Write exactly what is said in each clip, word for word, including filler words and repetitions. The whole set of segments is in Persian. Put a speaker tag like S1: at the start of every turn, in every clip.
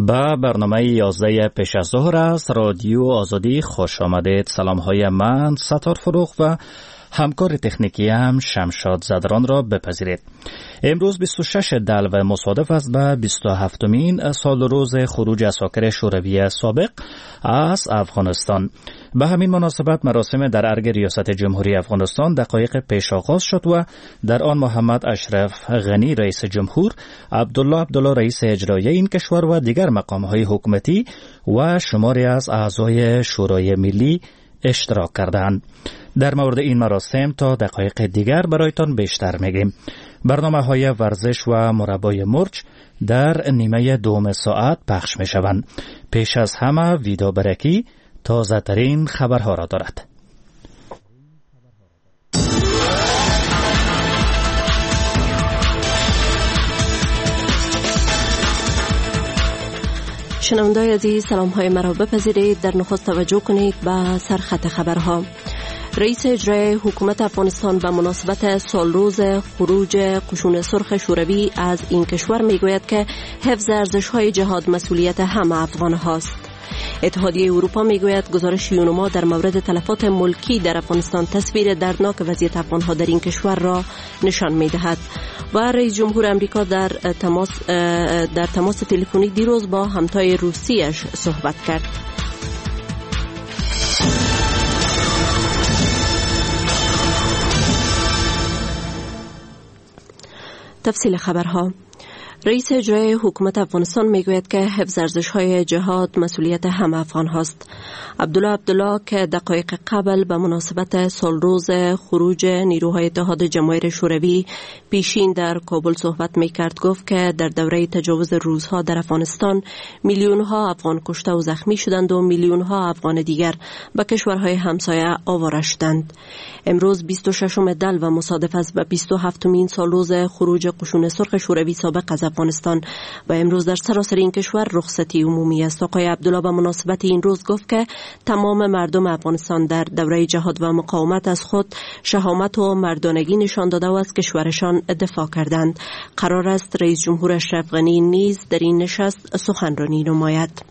S1: با برنامه یازده پیش از ظهر است رادیو آزادی خوش آمدید. سلام های من ستار فروغ و همکار تکنیکی هم شمشاد زدران را بپذیرید. امروز بیست و شش دلو مصادف است به بیست و هفتمین سال روز خروج اساکر شوروی سابق از افغانستان. به همین مناسبت مراسم در ارگ ریاست جمهوری افغانستان دقایق پیش آغاز شد و در آن محمد اشرف غنی رئیس جمهور، عبدالله عبدالله رئیس اجرایی این کشور و دیگر مقام‌های حکومتی و شماری از اعضای شورای ملی اشتراک کردند. در مورد این مراسم تا دقایق دیگر برایتان بیشتر میگیم. برنامه های ورزش و مربای مرچ در نیمه دوم ساعت پخش می شوند. پیش از همه ویدا برکی تازه ترین خبرها را دارد.
S2: شنونده‌های عزیز، سلام های مرا بپذیرید. در نخست توجه کنید به سرخط خبرها. رئیس اجرایی حکومت افغانستان به مناسبت سالروز خروج قشون سرخ شوروی از این کشور میگوید که حفظ ارزش‌های جهاد مسئولیت همه افغان هاست. اتحادیه اروپا میگوید گزارش یونما در مورد تلفات ملکی در افغانستان تصویر دردناک وضعیت افغان‌ها در این کشور را نشان می‌دهد. و رئیس جمهور امریکا در تماس در تماس تلفنی دیروز با همتای روسیش صحبت کرد. تفصیل خبرها. رئیس اجرایی حکومت افغانستان میگوید که حفظ ارزش‌های جهاد مسئولیت همه افغان هاست. عبدالله عبدالله که دقایق قبل به مناسبت سالروز خروج نیروهای اتحاد جماهیر شوروی پیشین در کابل صحبت میکرد گفت که در دوره تجاوز روس‌ها در افغانستان میلیون‌ها افغان کشته و زخمی شدند و میلیون‌ها افغان دیگر به کشورهای همسایه آواره شدند. امروز بیست و ششم دلو مصادف است به بیست و هفتمین سالروز خروج قشون سرخ شوروی سابق از افغانستان و امروز در سراسر این کشور رخصتی عمومی است. آقای عبدالله به مناسبت این روز گفت که تمام مردم افغانستان در دوره جهاد و مقاومت از خود شهامت و مردانگی نشان داده و از کشورشان دفاع کردند. قرار است رئیس جمهور اشرف غنی نیز در این نشست سخنرانی نماید.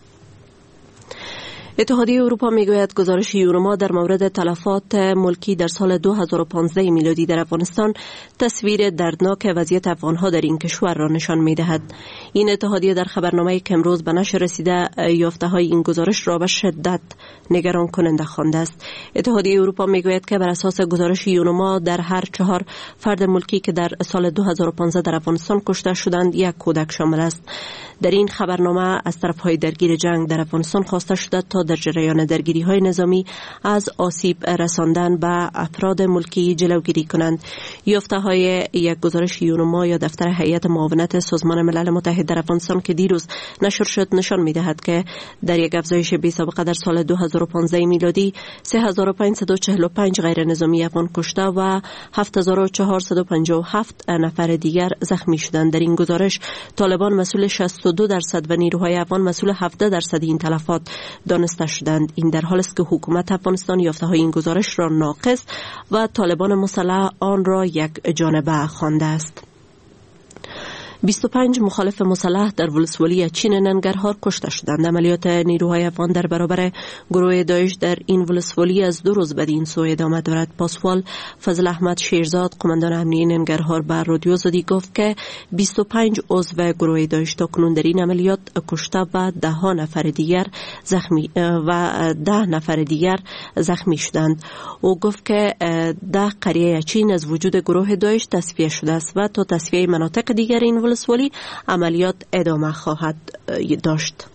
S2: اتحادیه اروپا میگوید گزارش یونما در مورد تلفات ملکی در سال دو هزار و پانزده میلادی در افغانستان تصویر دردناک وضعیت افغانها در این کشور را نشان میدهد. این اتحادیه در خبرنامه‌ای که امروز به نشر رسیده یافته‌های این گزارش را به شدت نگران کننده خوانده است. اتحادیه اروپا میگوید که بر اساس گزارش یونما در هر چهار فرد ملکی که در سال دو هزار و پانزده در افغانستان کشته شدند یک کودک شامل است. در این خبرنامه از طرف‌های درگیر جنگ در افغانستان خواسته شده تا در جریان درگیری‌های نظامی از آسیب رساندن به افراد ملکی جلوگیری کنند. یافته‌های یک گزارش یونما یا دفتر هیئت معاونت سازمان ملل متحد در افغانستان که دیروز نشر شد نشان می‌دهد که در یک افزایش بی‌سابقه در سال دو هزار و پانزده میلادی سه هزار و پانصد و چهل و پنج غیر نظامی افغان کشته و هفت هزار و چهارصد و پنجاه و هفت نفر دیگر زخمی شدند. در این گزارش طالبان مسئول شصت و دو درصد و نیروهای افغان مسئول هفده درصد این تلفات دانسته شدند. این در حالی است که حکومت افغانستان یافته‌های این گزارش را ناقص و طالبان مسلح آن را یک جانبه خوانده است. بیست و پنج مخالف مسلح در ولسوالی چین ننگرهار کشته شدند. عملیات نیروهای افغان در برابر گروه داعش در این ولسوالی از دو روز بدین سو ادامه دارد. پاسوال فضل احمد شیرزاد قماندان امنیه ننگرهار به رادیو آزادی گفت که بیست و پنج عضو گروه داعش تاکنون در این عملیات کشته و ده نفر دیگر زخمی و ده نفر دیگر زخمی شدند. او گفت که ده قریه چین از وجود گروه داعش تصفیه شده است و تا تصفیه مناطق دیگر این ولسوالی عملیات ادامه خواهد داشت.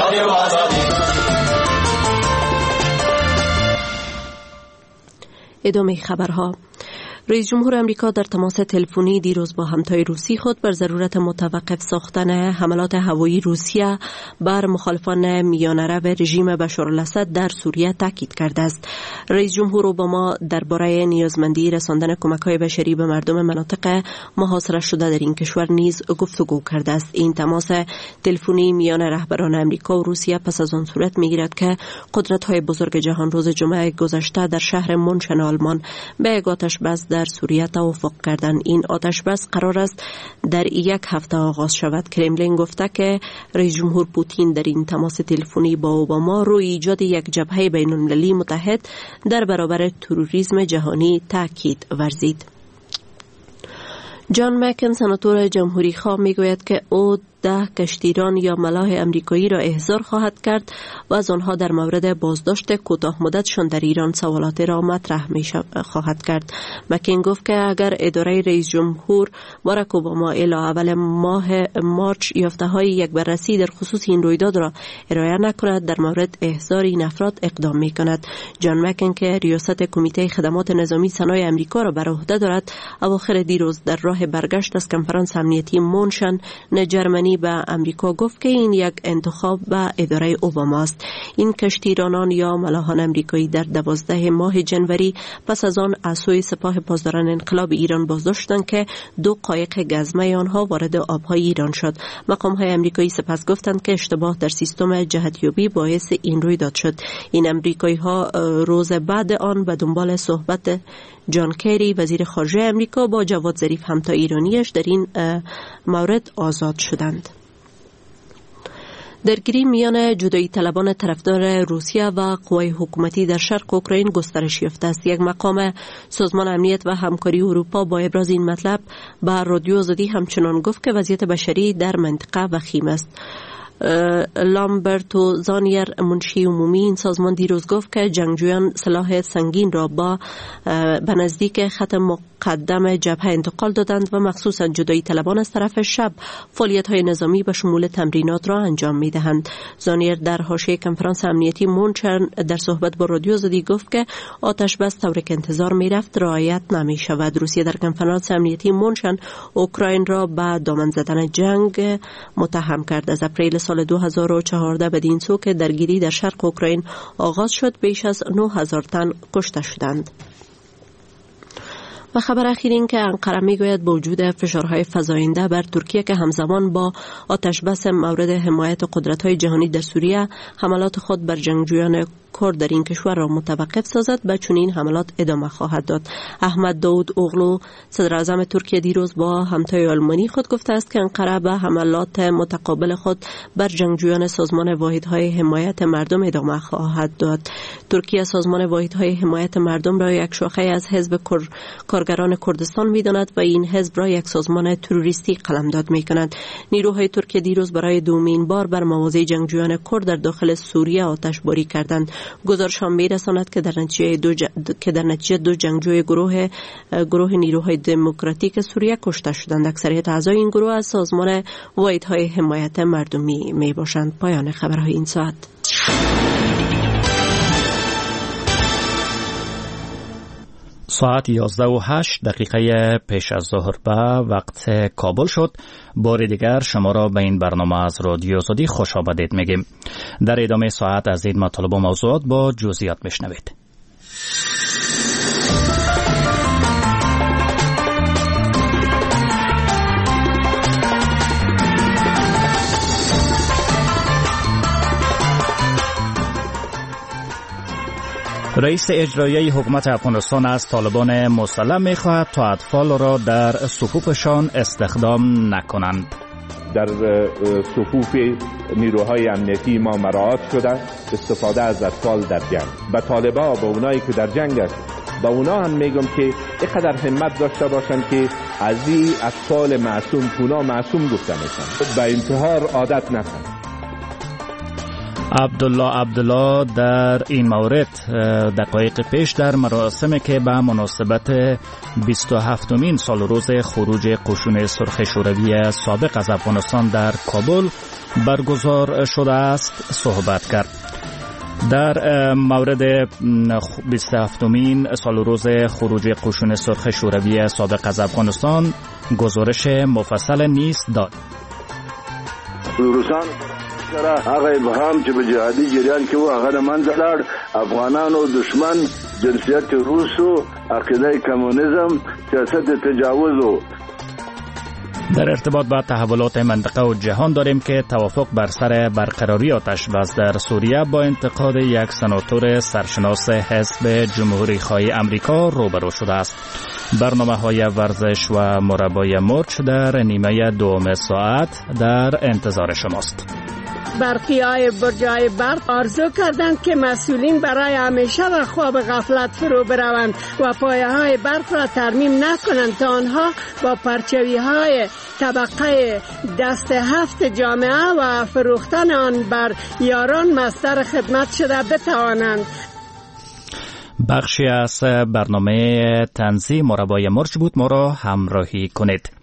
S2: ادامه خبرها. رئیس جمهور امریکا در تماس تلفنی دیروز با همتای روسی خود بر ضرورت متوقف ساختن حملات هوایی روسیه بر مخالفان میانه رو رژیم بشارالاسد در سوریه تاکید کرده است. رئیس جمهور اوباما درباره نیازمندی رساندن کمک‌های بشری به مردم مناطق محاصره شده در این کشور نیز گفتگو کرده است. این تماس تلفنی میان رهبران امریکا و روسیه پس از آن صورت می‌گیرد که قدرت‌های بزرگ جهان روز جمعه گذشته در شهر مونشن آلمان به یک آتش‌بس در در سوریه توافق کردند. این آتش بس قرار است در یک هفته آغاز شود. کرملین گفته که رئیس جمهور پوتین در این تماس تلفنی با اوباما روی ایجاد یک جبهه بین المللی متحد در برابر تروریسم جهانی تاکید ورزید. جان مکن سناتور جمهوری خواه میگوید که او ده کشتیران یا ملاح امریکایی را احضار خواهد کرد و از آنها در مورد بازداشت کوتاه مدتشان در ایران سوالات را مطرح می خواهد کرد. مکن گفت که اگر اداره رئیس جمهور باراک اوباما الی اول ماه مارچ یافته های یک بررسی در خصوص این رویداد را ارائه نکند، در مورد احضار این افراد اقدام می کند. جان مکن که ریاست کمیته خدمات نظامی صنایع امریکا را بر عهده دارد، اواخر دیروز در راه برگشت از کنفرانس امنیتی مونشن جرمنی به امریکا گفت که این یک انتخاب به اداره اوباما است. این کشتیرانان یا ملاحان امریکایی در دوازده ماه جنوری پس از آن از سوی سپاه پاسداران انقلاب ایران بازداشتند که دو قایق گزمه آنها وارد آبهای ایران شد. مقام های امریکایی سپس گفتند که اشتباه در سیستم جهتیابی باعث این رویداد شد. این امریکایی ها روز بعد آن به دنبال صحبت جان کری وزیر خارجه امریکا با جواد ظریف همتا ایرانیش در این مورد آزاد شدند. درگیری میان جدایی طلبان طرفدار روسیه و قوای حکومتی در شرق اوکراین گسترش یافته است. یک مقام سازمان امنیت و همکاری اروپا با ابراز این مطلب به رادیو آزادی همچنان گفت که وضعیت بشری در منطقه وخیم است. لامبرتو زانیر منشی عمومی این سازمان دیروز گفت که جنگجویان سلاح سنگین را با به نزدیک خط مقدم جبهه انتقال دادند و مخصوصا جدایی طلبان از طرف شب فعالیت های نظامی به شمول تمرینات را انجام می دهند. زانیر در حاشیه کنفرانس امنیتی مونچن در صحبت با رادیو آزادی گفت که آتش بس طوری که انتظار می رفت رعایت نمی شود. روسیه در کنفرانس امنیتی مونشن اوکراین را به دامن زدن جنگ متهم کرد. از اپریل سال دو هزار و چهارده بدین سو که درگیری در شرق اوکراین آغاز شد بیش از نه هزار تن کشته شدند. و خبر اخیر این که انقره میگوید با وجود فشارهای فزاینده بر ترکیه که همزمان با آتش بس مورد حمایت قدرت‌های جهانی در سوریه حملات خود بر جنگجویان کرد در این کشور را متوقف سازد، به چنین حملات ادامه خواهد داد. احمد داود اوغلو صدر اعظم ترکیه دیروز با همتای آلمانی خود گفته است که انقره به حملات متقابل خود بر جنگجویان سازمان واحدهای حمایت مردم ادامه خواهد داد. ترکیه سازمان واحدهای حمایت مردم را یک شاخه از حزب کارگران کردستان می‌داند و این حزب را یک سازمان تروریستی قلمداد می‌کند. نیروهای ترکیه دیروز برای دومین بار بر مواضع جنگجویان کرد در داخل سوریه آتشباری کردند. گزارش هم می‌رساند که در نتیجه دو ج... که در نتیجه دو جنگجوی گروه گروه نیروهای دموکراتیک سوریه کشته شدند. اکثریت اعضای این گروه از سازمان واحدهای حمایت مردمی میباشند. پایان خبرهای این ساعت.
S1: ساعت یازده و هشت دقیقه پیش از ظهر به وقت کابل شد. بار دیگر شما را به این برنامه از رادیو آزادی خوش آمدید میگیم. در ادامه ساعت از این مطالب و موضوعات با جزئیات میشنوید. رئیس اجرایی حکومت افغانستان از طالبان مسلم می‌خواهد تا اطفال را در صفوفشان استخدام نکنند.
S3: در صفوف نیروهای امنیتی ما مراعات شده استفاده از اطفال در جنگ. به طالبا با اونایی که در جنگ است با اونا هم میگم که اینقدر همت داشته باشن که از این اطفال معصوم تونا معصوم گفته میشن، به انتحار عادت نکنن.
S1: عبدالله عبدالله در این مورد دقایق پیش در مراسمی که به مناسبت بیست و هفتمین سال روز خروج قشون سرخ شوروی سابق از افغانستان در کابل برگزار شده است صحبت کرد. در مورد بیست و هفتمین سال روز خروج قشون سرخ شوروی سابق از افغانستان گزارش مفصل نیست داد.
S4: روسان هغه ابهام چې به جهادي جریان کې و هغه د منځه لاړ. افغانانو دشمن جنسیت روس و عقیده کمونیزم سیاست تجاوز و
S1: در ارتباط با تحولات منطقه و جهان داریم که توافق بر سر برقراری آتش بس در سوریه با انتقاد یک سناتور سرشناس حزب جمهوری خواهی امریکا روبرو شده است. برنامه های ورزش و مربای مرچ در نیمه دوم ساعت در انتظار شماست.
S5: برقی های برجای برق آرزو کردند که مسئولین برای همیشه در خواب غفلت فرو بروند و پایه های برق را ترمیم نکنند تا آنها با پرچوی های طبقه دست هفت جامعه و فروختن آن بر یاران مصدر خدمت شده بتوانند.
S1: بخشی از برنامه تنظیم مربای مرچ بود. ما را همراهی کنید.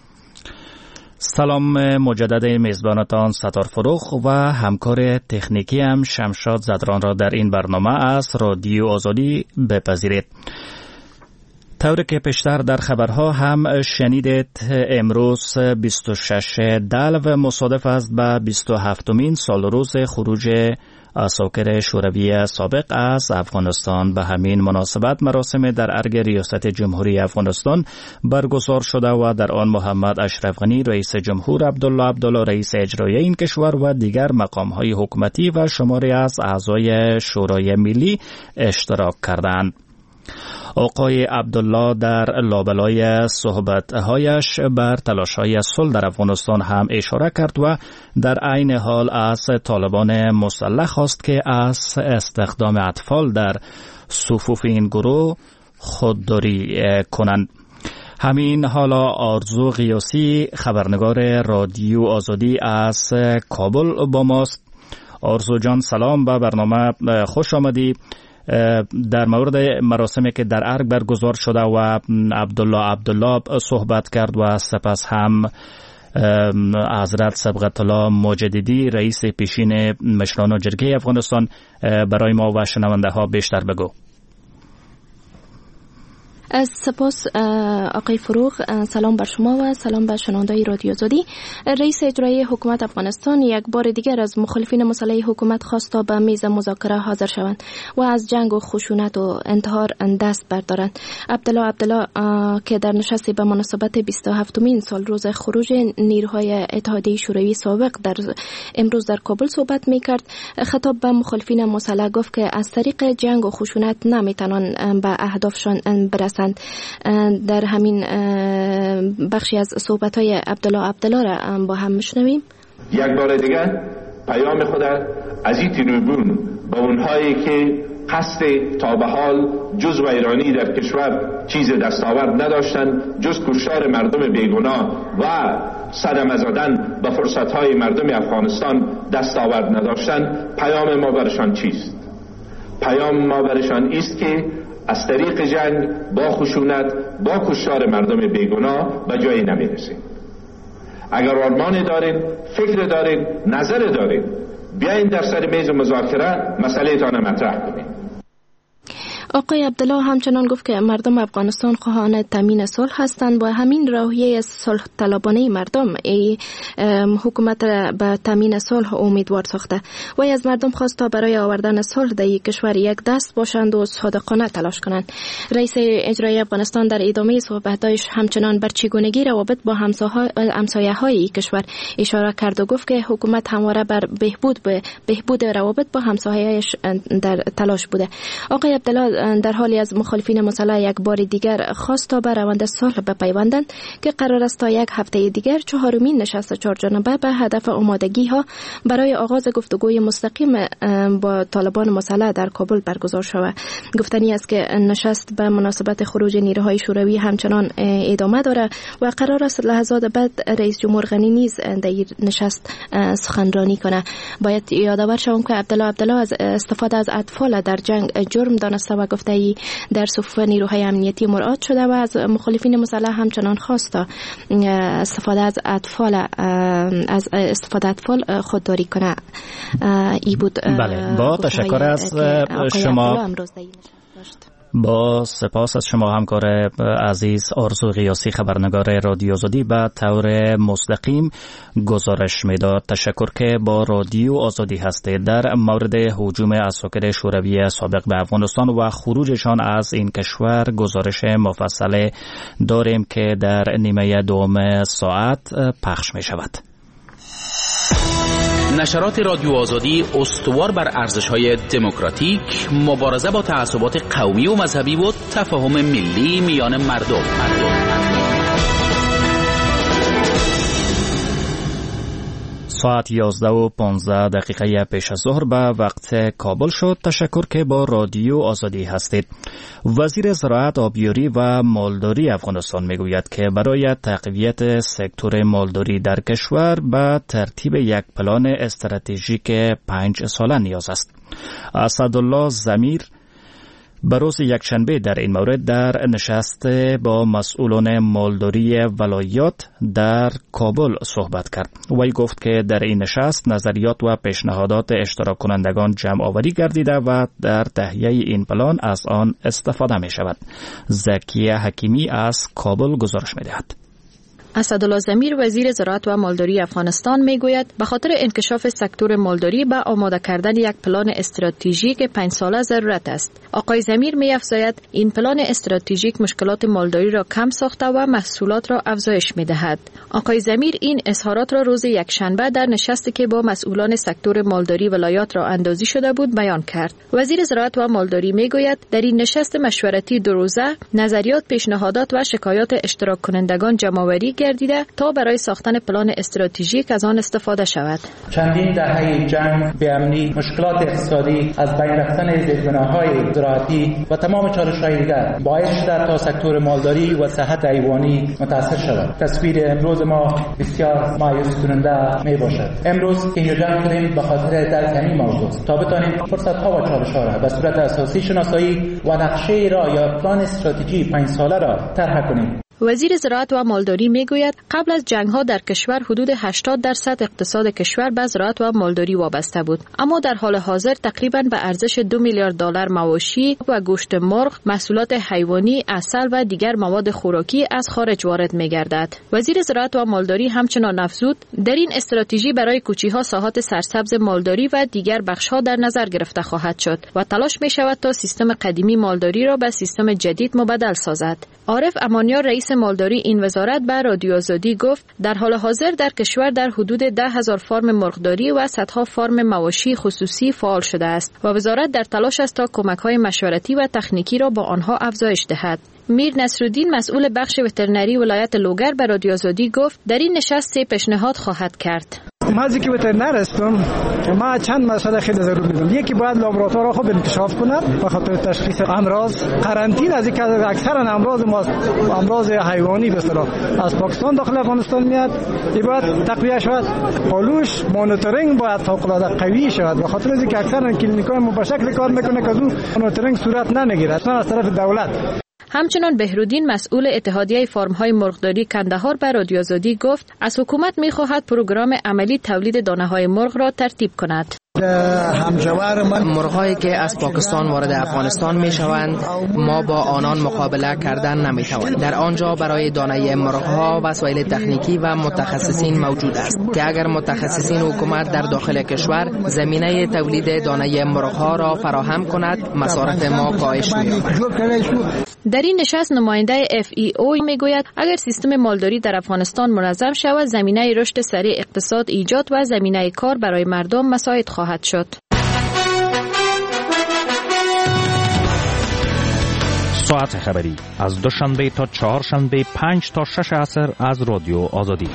S1: سلام مجدد میزبانتان ستار فروخ و همکار تکنیکی هم شمشاد زدران را در این برنامه از رادیو آزادی بپذیرید. طوری که پیشتر در خبرها هم شنیدید، امروز بیست و شش دلو مصادف است به بیست و هفتمین سال روز خروج عساکر شوروی سابق از افغانستان. به همین مناسبت مراسم در ارگ ریاست جمهوری افغانستان برگزار شده و در آن محمد اشرف غنی رئیس جمهور، عبدالله عبدالله رئیس اجرایی این کشور و دیگر مقام‌های حکومتی و شماری از اعضای شورای ملی اشتراک کردند. آقای عبدالله در لابلای صحبت‌هایش بر تلاش‌های صلح در افغانستان هم اشاره کرد و در عین حال از طالبان مسلح خواست که از استخدام اطفال در صفوف این گروه خودداری کنند. همین حالا آرزو غیاسی خبرنگار رادیو آزادی از کابل با ماست. آرزو جان سلام، به برنامه خوش آمدی. در مورد مراسمی که در ارگ برگزار شده و عبدالله عبدالله صحبت کرد و سپس هم حضرت صبغت الله مجددی رئیس پیشین مشران جرگه افغانستان، برای ما و شنونده ها بیشتر بگو.
S6: از سپاس آقای فروخ، سلام بر شما و سلام بر شنوندگان رادیو آزادی. رئیس اجرایی حکومت افغانستان یک بار دیگر از مخالفین مسلح حکومت خواست تا به میز مذاکره حاضر شوند و از جنگ و خشونت و انتحار دست بردارند. عبدالله عبدالله که در نشستی به مناسبت بیست و هفتمین سال روز خروج نیروهای اتحادیه شوروی سابق در امروز در کابل صحبت می‌کرد، خطاب به مخالفین مسلح گفت که از طریق جنگ و خشونت نمی‌توانند به اهدافشان برسند. در همین بخشی از صحبت‌های عبدالله عبدالله را با هم میشنویم.
S3: یک بار دیگر پیام خود از این تریبون به اونهایی که قصد تا به حال جز ویرانی در کشور چیز دستاورد نداشتند جز کشتار مردم بیگناه و صدمه زدن به فرصت‌های مردم افغانستان دستاورد نداشتند، پیام ما برشان چیست؟ پیام ما برشان است که از طریق جنگ با خشونت با کشتار مردم بیگناه به جایی نمیرسیم. اگر آرمان دارین، فکر دارین، نظر دارین، بیاین در سر میز مذاکره مسئله تان مطرح کنین.
S6: آقای عبدالله همچنان گفت که مردم افغانستان خواهان تامین صلح هستند و همین راهیه صلح طلبانه مردم ای حکومت به تامین صلح امیدوار ساخته و از مردم خواست تا برای آوردن صلح در یک کشور یک دست باشند و صادقانه تلاش کنند. رئیس اجرایی افغانستان در ادامه صحبت‌هایش همچنان بر چگونگی روابط با همسایه‌های کشور اشاره کرد و گفت که حکومت همواره بر بهبود به بهبود روابط با همسایه‌هایش در تلاش بوده. آقای عبدالله در حالی از مخالفین مسلح یک بار دیگر خواست تا به روند صلح بپیوندند که قرار است تا یک هفته دیگر چهارمین نشست چهارجانبه به هدف آمادگی ها برای آغاز گفتگوی مستقیم با طالبان مسلح در کابل برگزار شود. گفتنی است که نشست به مناسبت خروج نیروهای شوروی همچنان ادامه دارد و قرار است لحظات بعد رئیس جمهور غنی نیز در این نشست سخنرانی کنه. باید یادآور شوم که عبدالله عبدالله از استفاده از اطفال در جنگ جرم دانسته و گفته ای در صفوف نیروهای امنیتی مراد شده و از مخالفین مسلح همچنان خواست استفاده از اطفال از استفاده اطفال خودداری کنه. ای بود.
S1: بله، با تشکر از شما. با سپاس از شما همکار عزیز آرزو غیاسی خبرنگار رادیو آزادی به طور مستقیم گزارش میداد. تشکر که با رادیو آزادی هستید. در مورد هجوم عساکر شوروی سابق به افغانستان و خروجشان از این کشور گزارش مفصل داریم که در نیمه دوم ساعت پخش می شود.
S7: نشرات رادیو آزادی استوار بر ارزش‌های دموکراتیک، مبارزه با تعصبات قومی و مذهبی و تفاهم ملی میان مردم. مردم.
S1: ساعت یازده و پانزده دقیقه پیش از ظهر به وقت کابل شد. تشکر که با رادیو آزادی هستید. وزیر زراعت، آبیاری و مالداری افغانستان میگوید که برای تقویت سکتور مالداری در کشور به ترتیب یک پلان استراتژیک پنج ساله نیاز است. اسدالله ضمیر به روز یکشنبه در این مورد در نشست با مسئولان مالداری ولایات در کابل صحبت کرد. وی گفت که در این نشست نظریات و پیشنهادات اشتراک کنندگان جمع آوری گردیده و در تهیه این پلان از آن استفاده می شود. زکیه حکیمی از کابل گزارش می دهد.
S6: اسدالله ضمیر وزیر زراعت و مالداری افغانستان میگوید به خاطر انکشاف سکتور مالداری به آماده کردن یک پلان استراتژیک پنج ساله ضرورت است. آقای ضمیر می‌افزاید این پلان استراتژیک مشکلات مالداری را کم ساخته و محصولات را افزایش می‌دهد. آقای ضمیر این اظهارات را روز یکشنبه در نشستی که با مسئولان سکتور مالداری ولایات را اندازی شده بود بیان کرد. وزیر زراعت و مالداری میگوید در این نشست مشورتی دو روزه نظریات، پیشنهادات و شکایات اشتراک کنندگان جمع‌آوری گردیده تا برای ساختن پلان استراتژیک از آن استفاده شود.
S8: چندین دهه جنگ، بی‌امنی، مشکلات اقتصادی، از بین رفتن زیربناهای زراعتی و تمام چالش‌های دیگر باعث شده تا سکتور مالداری و صحت حیوانی متاثر شود. تصویر امروز ما بسیار مایوس کننده می باشد. امروز که هیجان کردیم به خاطر درک همین موضوع تا بتوانیم فرصت‌ها و چالش‌ها را به صورت اساسی شناسایی و نقشه را یا پلان استراتژی پنج ساله را طرح کنیم.
S6: وزیر زراعت و مالداری میگوید قبل از جنگ‌ها در کشور حدود هشتاد درصد اقتصاد کشور به زراعت و مالداری وابسته بود، اما در حال حاضر تقریباً به ارزش دو میلیارد دلار مواشی و گوشت مرغ، محصولات حیوانی، عسل و دیگر مواد خوراکی از خارج وارد می‌گردد. وزیر زراعت و مالداری همچنان افزود در این استراتژی برای کوچی‌ها ساحات سرسبز مالداری و دیگر بخش‌ها در نظر گرفته خواهد شد و تلاش می‌شود تا سیستم قدیمی مالداری را به سیستم جدید مبدل سازد. عارف امانیار رئیس مالداری این وزارت به رادیو آزادی گفت در حال حاضر در کشور در حدود ده هزار فرم مرغداری و صدها فرم مواشی خصوصی فعال شده است و وزارت در تلاش است تا کمک‌های مشورتی و تکنیکی را با آنها افزایش دهد. میر نصرالدین مسئول بخش وترنری ولایت لوگر به رادیو آزادی گفت در این نشست سه پیشنهاد خواهد کرد.
S9: ما از که وترنر هستم، ما چند مسئله خیلی ضرور می‌دونم. یکی باید لابراتوار خوب انکشاف کنند به خاطر تشخیص امراض. قرنطینه از اینکه اکثرا امراض ما امراض حیوانی به اصطلاح از پاکستان داخل افغانستان میاد، این باید تقویه شود. پالوش مانیتورینگ باید فوق‌العاده قوی شود به خاطر اینکه اکثرا کلینیک‌های ما به شکل کار میکنه که از اون مانیتورینگ صورت نمیگیره اصلا از طرف دولت.
S6: همچنان بهرودین مسئول اتحادیه فارم‌های مرغداری کندهار به رادیو آزادی گفت از حکومت می‌خواهد پروگرام عملی تولید دانه‌های مرغ را ترتیب کند.
S10: مرغ‌هایی که از پاکستان وارد افغانستان می‌شوند ما با آنان مقابله کردن نمی‌توانیم. در آنجا برای دانه مرغ‌ها وسایل تکنیکی و متخصصین موجود است که اگر متخصصین حکومت در داخل کشور زمینه تولید دانه مرغ‌ها را فراهم کند مصارف ما کاهش می‌یابد.
S6: در این نشست نماینده اف ای او میگوید اگر سیستم مالداری در افغانستان منظم شود زمینه رشد سریع اقتصاد ایجاد و زمینه کار برای مردم مساعد خواهد شد.
S1: ساعت خبری از دوشنبه تا چهارشنبه پنج تا شش عصر از رادیو آزادی.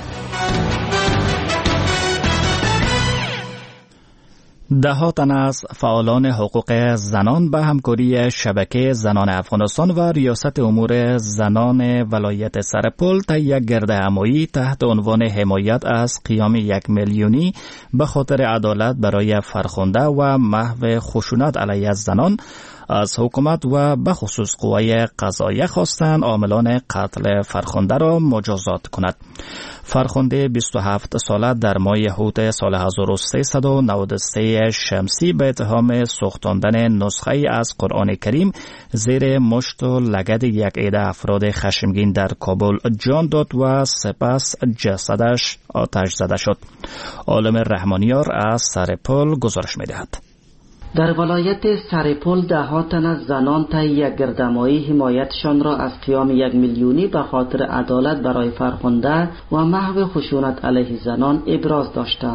S1: ده تن از فعالان حقوق زنان به همکاری شبکه زنان افغانستان و ریاست امور زنان ولایت سرپل تا یک گردهمایی تحت عنوان حمایت از قیام یک میلیونی به خاطر عدالت برای فرخنده و محو خشونت علیه زنان از حکومت و به خصوص قوای قضاییه خواستند عاملان قتل فرخنده را مجازات کند. فرخنده بیست و هفت ساله در ماه هوت سال هزار و سیصد و نود و سه شمسی به اتهام سوختاندن نسخه از قرآن کریم زیر مشت و لگد یک عده افراد خشمگین در کابل جان داد و سپس جسدش آتش زده شد. عالم رحمانیار از سرپل گزارش می‌دهد.
S11: در ولایت سرپل ده ها تن از زنان طی یک گردهمایی حمایتشان را از قیام یک میلیونی به خاطر عدالت برای فرخنده و محو خشونت علیه زنان ابراز داشتند.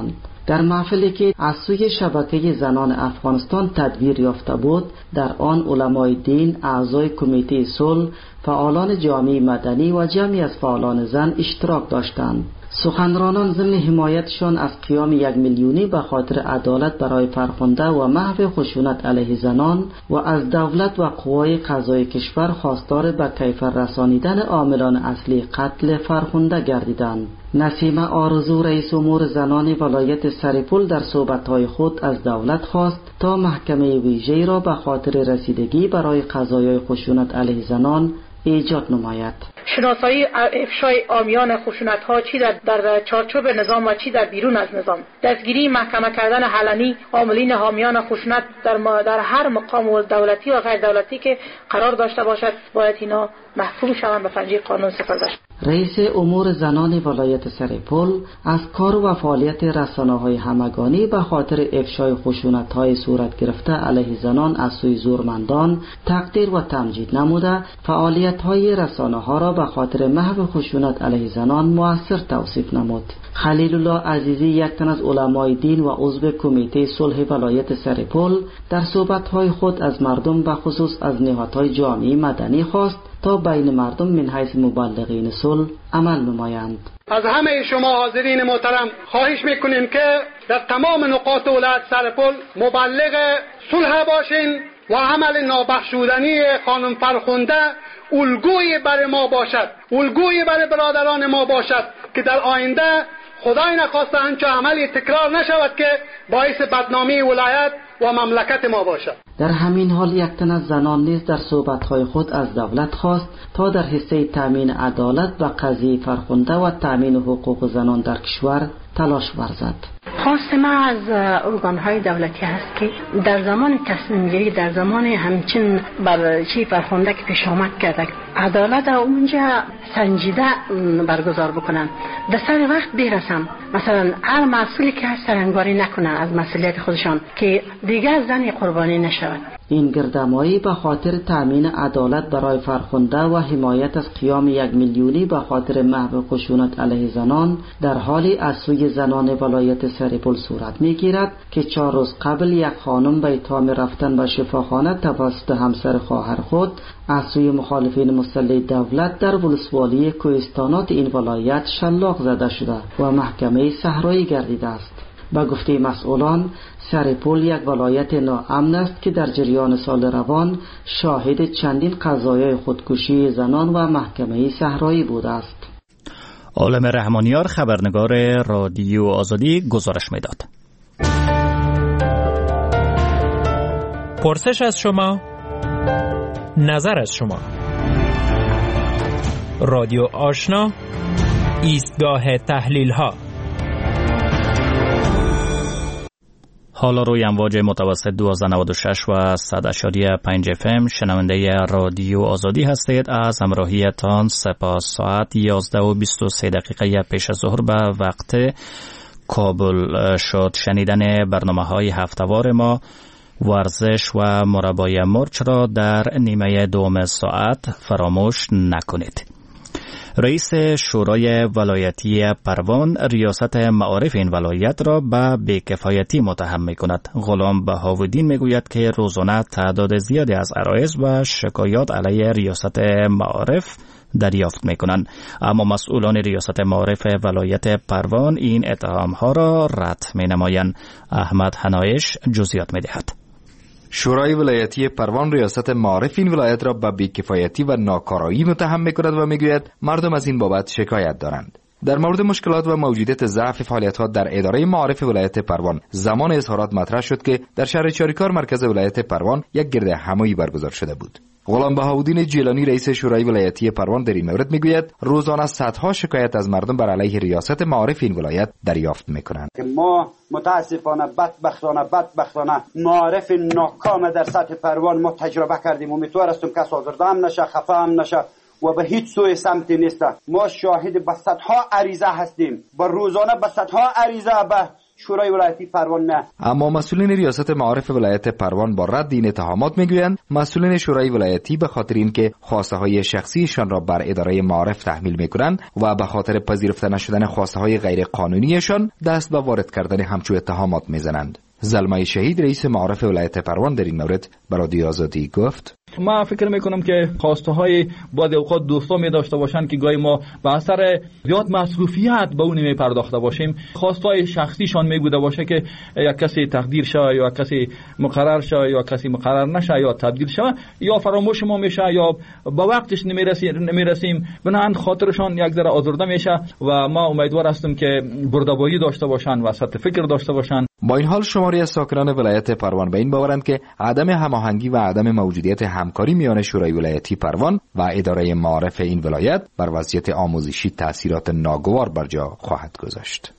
S11: در محفلی که از سوی شبکه زنان افغانستان تدبیر یافته بود، در آن علمای دین، اعضای کمیته صلح، فعالان جامعه مدنی و جمعی از فعالان زن اشتراک داشتند. سخنرانان ضمن حمایتشان از قیام یک میلیونی به خاطر عدالت برای فرخنده و محو خشونت علیه زنان و از دولت و قوای قضایی کشور خواستار به کیفر رسانیدن عاملان اصلی قتل فرخنده گردیدند. نسیمه آرزو رئیس امور زنان ولایت سرپل در صحبت‌های خود از دولت خواست تا محکمه ویژه‌ای را به خاطر رسیدگی برای قضایای خشونت علیه زنان ایجاد نماید.
S12: شناسایی افشای عامیان خشونت ها چی در, در چارچوب نظام و چی در بیرون از نظام، دستگیری محکمه کردن علنی عاملین حامیان خشونت در, در هر مقام دولتی و غیر دولتی که قرار داشته باشد باید اینا محفوظ شوند به پنجه قانون سپرده شوند.
S11: رئیس امور زنان ولایت سرپل از کار و فعالیت رسانه‌های همگانی به خاطر افشای خشونت‌های صورت گرفته علیه زنان از سوی زورمندان تقدیر و تمجید نموده، فعالیت‌های رسانه‌ها را به خاطر محو خشونت علیه زنان مؤثر توصیف نمود. خلیل الله عزیزی، یک تن از علمای دین و عضو کمیته صلح ولایت سرپل، در صحبت‌های خود از مردم و خصوص از نهادهای جامعه مدنی خواست تا بین مردم من حیث مبلغین صلح عمل نمایند.
S13: از همه شما حاضرین محترم خواهش میکنیم که در تمام نقاط ولایت سرپل مبلغ صلح باشین و عمل نابخشودنی خانم فرخنده الگوی برای ما باشد، الگوی برای برادران ما باشد که در آینده خدای نخواسته آنچه عملی تکرار نشود که باعث بدنامی ولایت و مملکت ما باشد.
S11: در همین حال یک تن از زنان نیز در صحبت‌های خود از دولت خواست تا در حصه تامین عدالت و قضیه فرخنده و تامین حقوق زنان در کشور تلاش ورزد.
S14: خواست ما از ارگان‌های دولتی هست که در زمان تصمیم گیری، در زمان همچین بر چی فرخنده که پیش آمد کرده، عدالت اونجا سنجیده برگزار بکنن، در سر وقت برسن، مثلا هر مسئولی که هست سرانگاری نکنن از مسئولیت خودشان که دیگر زنی قربانی نشود.
S11: این گردمایی به خاطر تامین عدالت برای فرخنده و حمایت از قیام یک میلیونی به خاطر محو خشونت علیه زنان در حالی از سوی زنان ولایت سرپل صورت میگیرد که چهار روز قبل یک خانم به اتهام رفتن به شفاخانه توسط همسر خواهر خود از سوی مخالفین مسلح دولت در ولسوالی کوهستانات این ولایت شلاق زده شده و محکمه صحرایی گردیده است. با گفته مسئولان، سرپل یک ولایت ناامن است که در جریان سال روان شاهد چندین قضایای خودکشی زنان و محکمه صحرایی بوده است.
S1: عالم رحمانیار، خبرنگار رادیو آزادی، گزارش میداد.
S15: پرسش از شما، نظر از شما. رادیو آشنا، ایستگاه تحلیل ها.
S1: حالا روی امواج متوسط دویست و نود و شش و صد و پنج اف ام شنونده رادیو آزادی هستید. از همراهیتان سپاس. ساعت یازده و بیست و سه دقیقه پیش از ظهر به وقت کابل شد. شنیدن برنامه های هفته‌وار ما، ورزش و مربای مرچ را در نیمه دوم ساعت فراموش نکنید. رئیس شورای ولایتی پروان ریاست معارف این ولایت را به بی‌کفایتی متهم می‌کند. غلام بهاءالدین میگوید که روزانه تعداد زیادی از عرایض و شکایات علیه ریاست معارف دریافت می‌کنند، اما مسئولان ریاست معارف ولایت پروان این اتهام‌ها را رد می‌نمایند. احمد حنایش جزئیات می‌دهد.
S16: شورای ولایتی پروان ریاست معارف این ولایت را به بی‌کفایتی و ناکارایی متهم می‌کند و میگوید مردم از این بابت شکایت دارند. در مورد مشکلات و موجودیت ضعف فعالیت‌ها در اداره معارف ولایت پروان زمان اظهارات مطرح شد که در شهر چاریکار مرکز ولایت پروان یک گرد همایی برگزار شده بود. غلام بهاءالدین جیلانی رئیس شورای ولایتی پروان در این مورد میگوید روزانه صدها شکایت از مردم بر علیه ریاست معارف این ولایت دریافت میکنند.
S17: ما متاسفانه بدبختانه بدبختانه معارف ناکام در سطح پروان ما تجربه کردیم. امیدوار هستم کس آزرده هم نشه، خفه هم نشه و به هیچ سوی سمتی نیست. ما شاهد به صدها عریضه هستیم، با روزانه به صدها عریضه به شورای ولایتی پروان نه.
S16: اما مسئولین ریاست معارف ولایت پروان با رد این اتهامات میگویند مسئولین شورای ولایتی به خاطر اینکه خواسته های شخصیشان را بر اداره معارف تحمیل میکنند و به خاطر پذیرفته نشدن خواسته های غیر قانونیشان دست به وارد کردن همچو اتهامات میزنند. زلمه شهید رئیس معارف ولایت پروان در این مورد به رادیو آزادی گفت:
S18: ما فکر میکنم که خواسته های بعضی اوقات دوستا می داشته باشن که گاهی ما به اثر زیاد مصروفیت به اون می پرداخته باشیم، خواسته های شخصیشان می بوده باشه که یک کسی تقدیر شه یا کسی مقرر شه یا کسی مقرر نشه یا تبدیل شه یا فراموش ما میشه یا با وقتش نمیرسیم نمیرسیم بنابراین خاطرشان یک ذره آزرده میشه و ما امیدوار هستیم که بردباری داشته باشن و سطح فکر داشته باشن.
S16: با این حال شماری از ساکنان ولایت پروان به این باورند که عدم هماهنگی و عدم موجودیت همکاری میان شورای ولایتی پروان و اداره معارف این ولایت بر وضعیت آموزشی تأثیرات ناگوار بر جا خواهد گذاشت.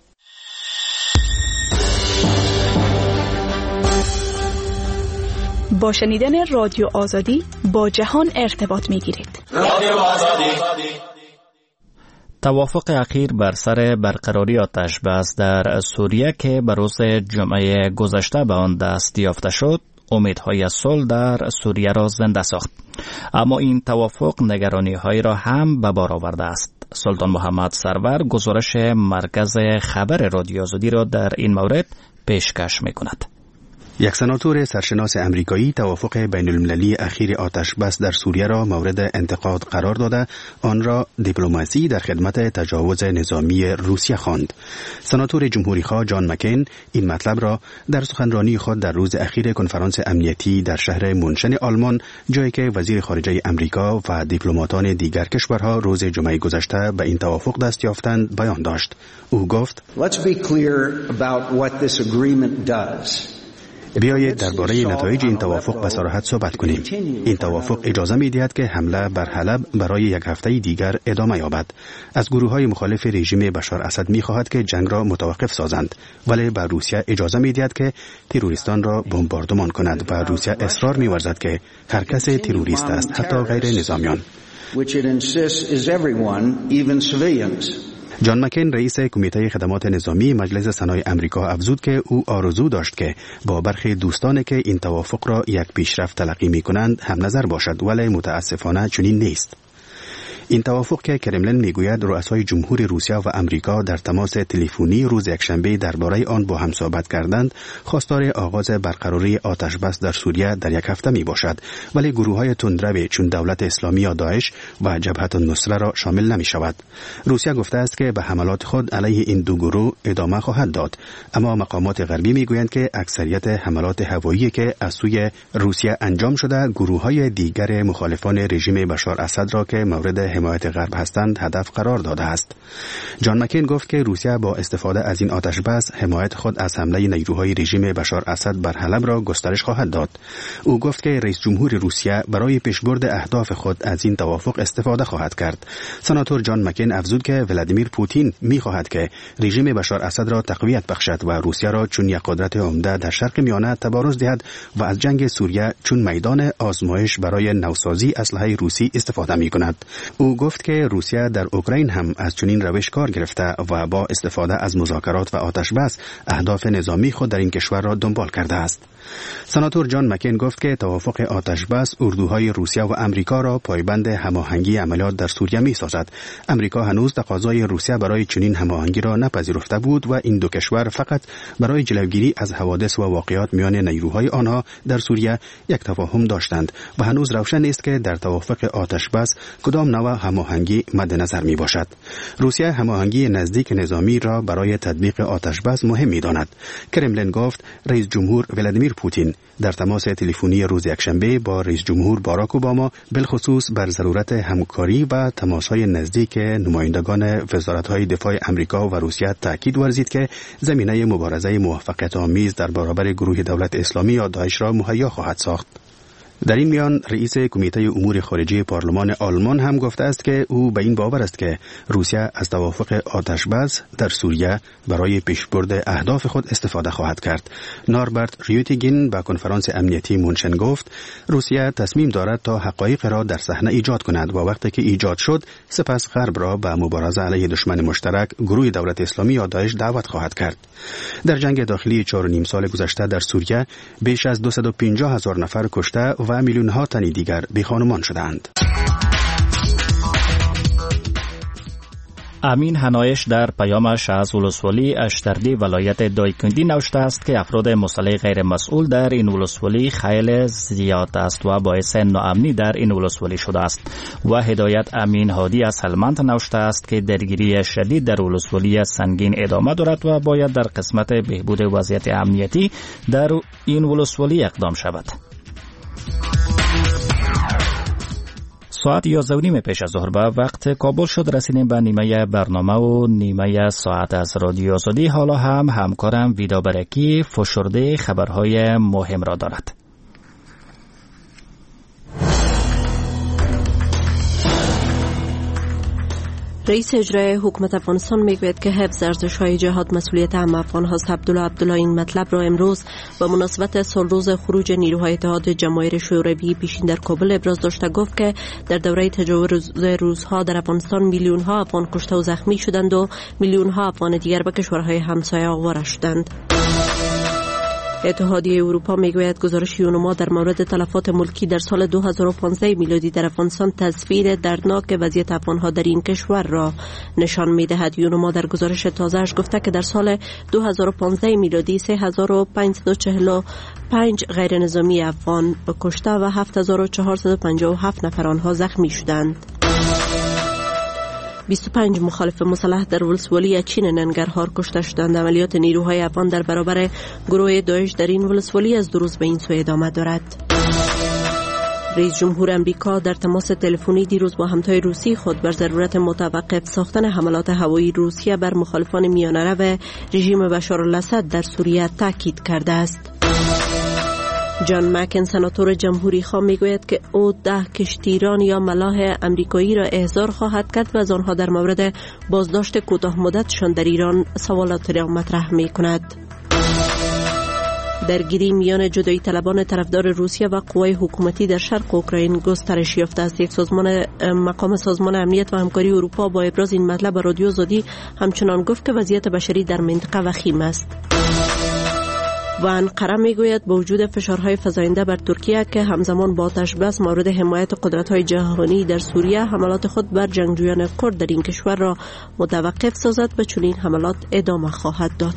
S19: با شنیدن رادیو آزادی با جهان ارتباط میگیرید. رادیو آزادی.
S1: توافق اخیر بر سر برقراری آتش بس در سوریه که بر روز جمعه گذشته به آن دست یافته شد، امیدهای صلح در سوریه را زنده ساخت. اما این توافق نگرانی‌های را هم به بار آورده است. سلطان محمد سرور گزارش مرکز خبر رادیو آزادی را در این مورد پیشکش می‌کند.
S20: یک سناتور سرشناس امریکایی توافق بین المللی اخیر آتش بس در سوریه را مورد انتقاد قرار داده آن را دیپلماسی در خدمت تجاوز نظامی روسیه خواند. سناتور جمهوری‌خواه جان مکین این مطلب را در سخنرانی خود در روز اخیر کنفرانس امنیتی در شهر مونشن آلمان، جایی که وزیر خارجه امریکا و دیپلماتان دیگر کشورها روز جمعه گذشته به این توافق دست یافتند بیان داشت. او گفت:
S21: Let's be clear about what this agreement does.
S20: بیایید درباره نتایج این توافق به صراحت صحبت کنیم. این توافق اجازه می‌دهد که حمله بر حلب برای یک هفته دیگر ادامه یابد. از گروه‌های مخالف رژیم بشار اسد می‌خواهد که جنگ را متوقف سازند، ولی بر روسیه اجازه می‌دهد که تروریستان را بمباردمان کند و روسیه اصرار می‌ورزد که هر کس تروریست است، حتی غیر نظامیان. جان مکین رئیس کمیته خدمات نظامی مجلس سنای امریکا افزود که او آرزو داشت که با برخی دوستانی که این توافق را یک پیشرفت تلقی می کنند هم نظر باشد، ولی متاسفانه چنین نیست. این توافق که کرملین میگوید رؤسای جمهور روسیه و امریکا در تماس تلفنی روز یکشنبه درباره آن با هم صحبت کردند، خواستار آغاز برقراری آتش بس در سوریه در یک هفته می باشد، ولی گروه‌های تندرو چون دولت اسلامی یا داعش و جبهت النصره را شامل نمی شود. روسیه گفته است که به حملات خود علیه این دو گروه ادامه خواهد داد، اما مقامات غربی میگویند که اکثریت حملات هوایی که از سوی روسیه انجام شده گروه‌های دیگر مخالفان رژیم بشار اسد را که مورد حمایت غرب هستند هدف قرار داده است. جان مکین گفت که روسیه با استفاده از این آتش بس حمایت خود از حمله نیروهای رژیم بشار اسد بر حلب را گسترش خواهد داد. او گفت که رئیس جمهور روسیه برای پیشبرد اهداف خود از این توافق استفاده خواهد کرد. سناتور جان مکین افزود که ولادیمیر پوتین می‌خواهد که رژیم بشار اسد را تقویت بخشد و روسیه را چون یک قدرت عمده در شرق میانه تبارز دهد و از جنگ سوریه چون میدان آزمایش برای نوسازی اسلحه روسی استفاده می‌کند. او گفت که روسیه در اوکراین هم از چنین روش کار گرفته و با استفاده از مذاکرات و آتش بس اهداف نظامی خود در این کشور را دنبال کرده است. سناتور جان مکین گفت که توافق آتش بس اردوهای روسیه و امریکا را پایبند هماهنگی عملیات در سوریه می‌سازد. امریکا هنوز تقاضای روسیه برای چنین هماهنگی را نپذیرفته بود و این دو کشور فقط برای جلوگیری از حوادث و واقعات میان نیروهای آنها در سوریه یک تفاهم داشتند و هنوز روشن نیست که در توافق آتش بس کدام نوع هماهنگی مد نظر می باشد. روسیه هماهنگی نزدیک نظامی را برای تطبیق آتش بس مهم می داند. کرملین گفت رئیس جمهور ولادیمیر پوتین در تماس تلفنی روز یکشنبه با رئیس جمهور باراک اوباما بالخصوص بر ضرورت همکاری و تماس‌های نزدیک نمایندگان وزارت‌های دفاع امریکا و روسیه تاکید ورزید که زمینه مبارزه موفقیت‌آمیز در برابر گروه دولت اسلامی یا داعش را مهیا خواهد ساخت. در این میان رئیس کمیته امور خارجه پارلمان آلمان هم گفته است که او به این باور است که روسیه از توافق آتشبس در سوریه برای پیشبرد اهداف خود استفاده خواهد کرد. نوربرت ریوتیگین به کنفرانس امنیتی مونشن گفت روسیه تصمیم دارد تا حقایق را در صحنه ایجاد کند و وقتی که ایجاد شد سپس غرب را به مبارزه علیه دشمن مشترک گروه دولت اسلامی یا داعش دعوت خواهد کرد. در جنگ داخلی چهار و نیم سال گذشته در سوریه بیش از دویست و پنجاه هزار نفر کشته و میلیون ها تن دیگر بیخانمان شدند.
S1: امین هنایش در پیامش از ولسوالی اشتردی ولایت دایکندی نوشته است که افراد مسلح غیر مسئول در این ولسوالی خیلی زیاد است و باعث ناامنی در این ولسوالی شده است. و هدایت امین هادی از هلمند نوشته است که درگیری شدید در ولسوالی سنگین ادامه دارد و باید در قسمت بهبود وضعیت امنیتی در این ولسوالی اقدام شود. ساعت یازده و نیم پیش از ظهر به وقت کابل شد. رسیدیم به نیمه برنامه و نیمه ساعت از رادیو آزادی. حالا هم همکارم ویدا برکی فشرده خبرهای مهم را دارد.
S2: رئیس اجرایی حکومت افغانستان میگوید که حفظ ارزش‌های جهاد مسئولیت همه افغان هاست. عبدالله عبدالله این مطلب را امروز به مناسبت سالروز خروج نیروهای اتحاد جماهیر شوروی پیشین در کابل ابراز داشته. گفت که در دوره تجاوز روس‌ها در افغانستان میلیون ها افغان کشته و زخمی شدند و میلیون ها افغان دیگر به کشورهای همسایه آواره شدند. اتحادیه اروپا میگوید گزارش یونما در مورد تلفات ملکی در سال دو هزار و پانزده میلادی در افغانستان تصویر دردناک وضعیت افغانها در این کشور را نشان میدهد. یونما در گزارش تازه‌اش گفته که در سال دو هزار و پانزده میلادی سه هزار و پانصد و چهل و پنج غیر نظامی افغان کشته و هفت هزار و چهارصد و پنجاه و هفت نفر آنها زخمی شدند. بیست و پنج مخالف مسلح در ولسوالی چین ننگرهار کشته شدند. عملیات نیروهای افغان در برابر گروه داعش در این ولسوالی از دو روز به این سو ادامه دارد. رئیس جمهور امریکا در تماس تلفنی دیروز با همتای روسی خود بر ضرورت متوقف ساختن حملات هوایی روسیه بر مخالفان میانه‌رو رژیم بشارالاسد در سوریه تاکید کرده است. جان مکن سناتور جمهوری خواه میگوید که او ده کشتیران یا ملاح امریکایی را احضار خواهد کرد و از آنها در مورد بازداشت کوتاه مدتشان در ایران سوالات را مطرح می کند. درگیری میان جدایی طلبان طرفدار روسیه و قوای حکومتی در شرق اوکراین گسترش یافته است. یک سازمان مقام سازمان امنیت و همکاری اروپا با ابراز این مطلب به رادیو آزادی همچنان گفت که وضعیت بشری در منطقه وخیم است. و انقره میگوید با وجود فشارهای فزاینده بر ترکیه که همزمان با آتش‌بس مورد حمایت قدرت‌های جهانی در سوریه حملات خود بر جنگجویان کرد در این کشور را متوقف سازد و چنین حملات ادامه خواهد داد.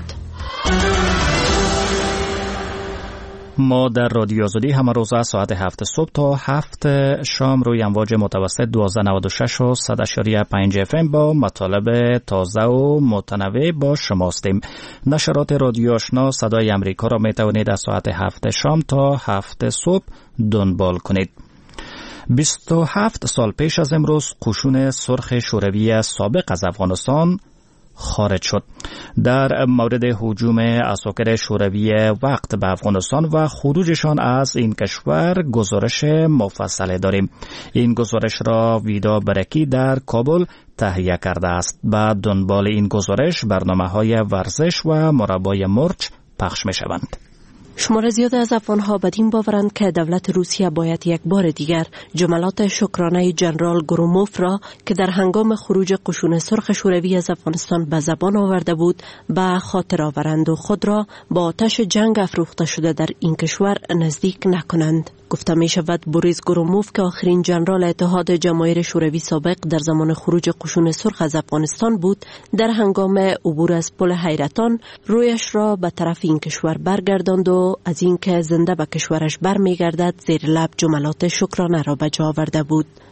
S1: ما در رادیو آزادی همه روز از ساعت هفت صبح تا هفت شام روی امواج متوسط دوازده و نود و شش و صد و پنج اف ام با مطالب تازه و متنوع با شما هستیم. نشرات رادیو آشنا صدای امریکا را می توانید از ساعت هفت شام تا هفت صبح دنبال کنید. بیست و هفت سال پیش از امروز قشون سرخ شوروی سابق از افغانستان خارج شد. در مورد هجوم عساکر شوروی وقت به افغانستان و خروجشان از این کشور گزارش مفصل داریم. این گزارش را ویدا برکی در کابل تهیه کرده است. بعد دنبال این گزارش برنامه‌های ورزش و مربای مرچ پخش می شوند.
S2: شمار زیاد از افغانها بدین باورند که دولت روسیه باید یک بار دیگر جملات شکرانه جنرال گروموف را که در هنگام خروج قشون سرخ شوروی از افغانستان به زبان آورده بود به خاطر آورند و خود را با آتش جنگ افروخته شده در این کشور نزدیک نکنند. گفته می شود بوریس گروموف که آخرین جنرال اتحاد جماهیر شوروی سابق در زمان خروج قشون سرخ از افغانستان بود، در هنگام عبور از پل حیرتان رویش را به طرف این کشور برگرداند و از اینکه زنده به کشورش برمیگردد زیر لب جملات شکرانه را به جا آورده بود.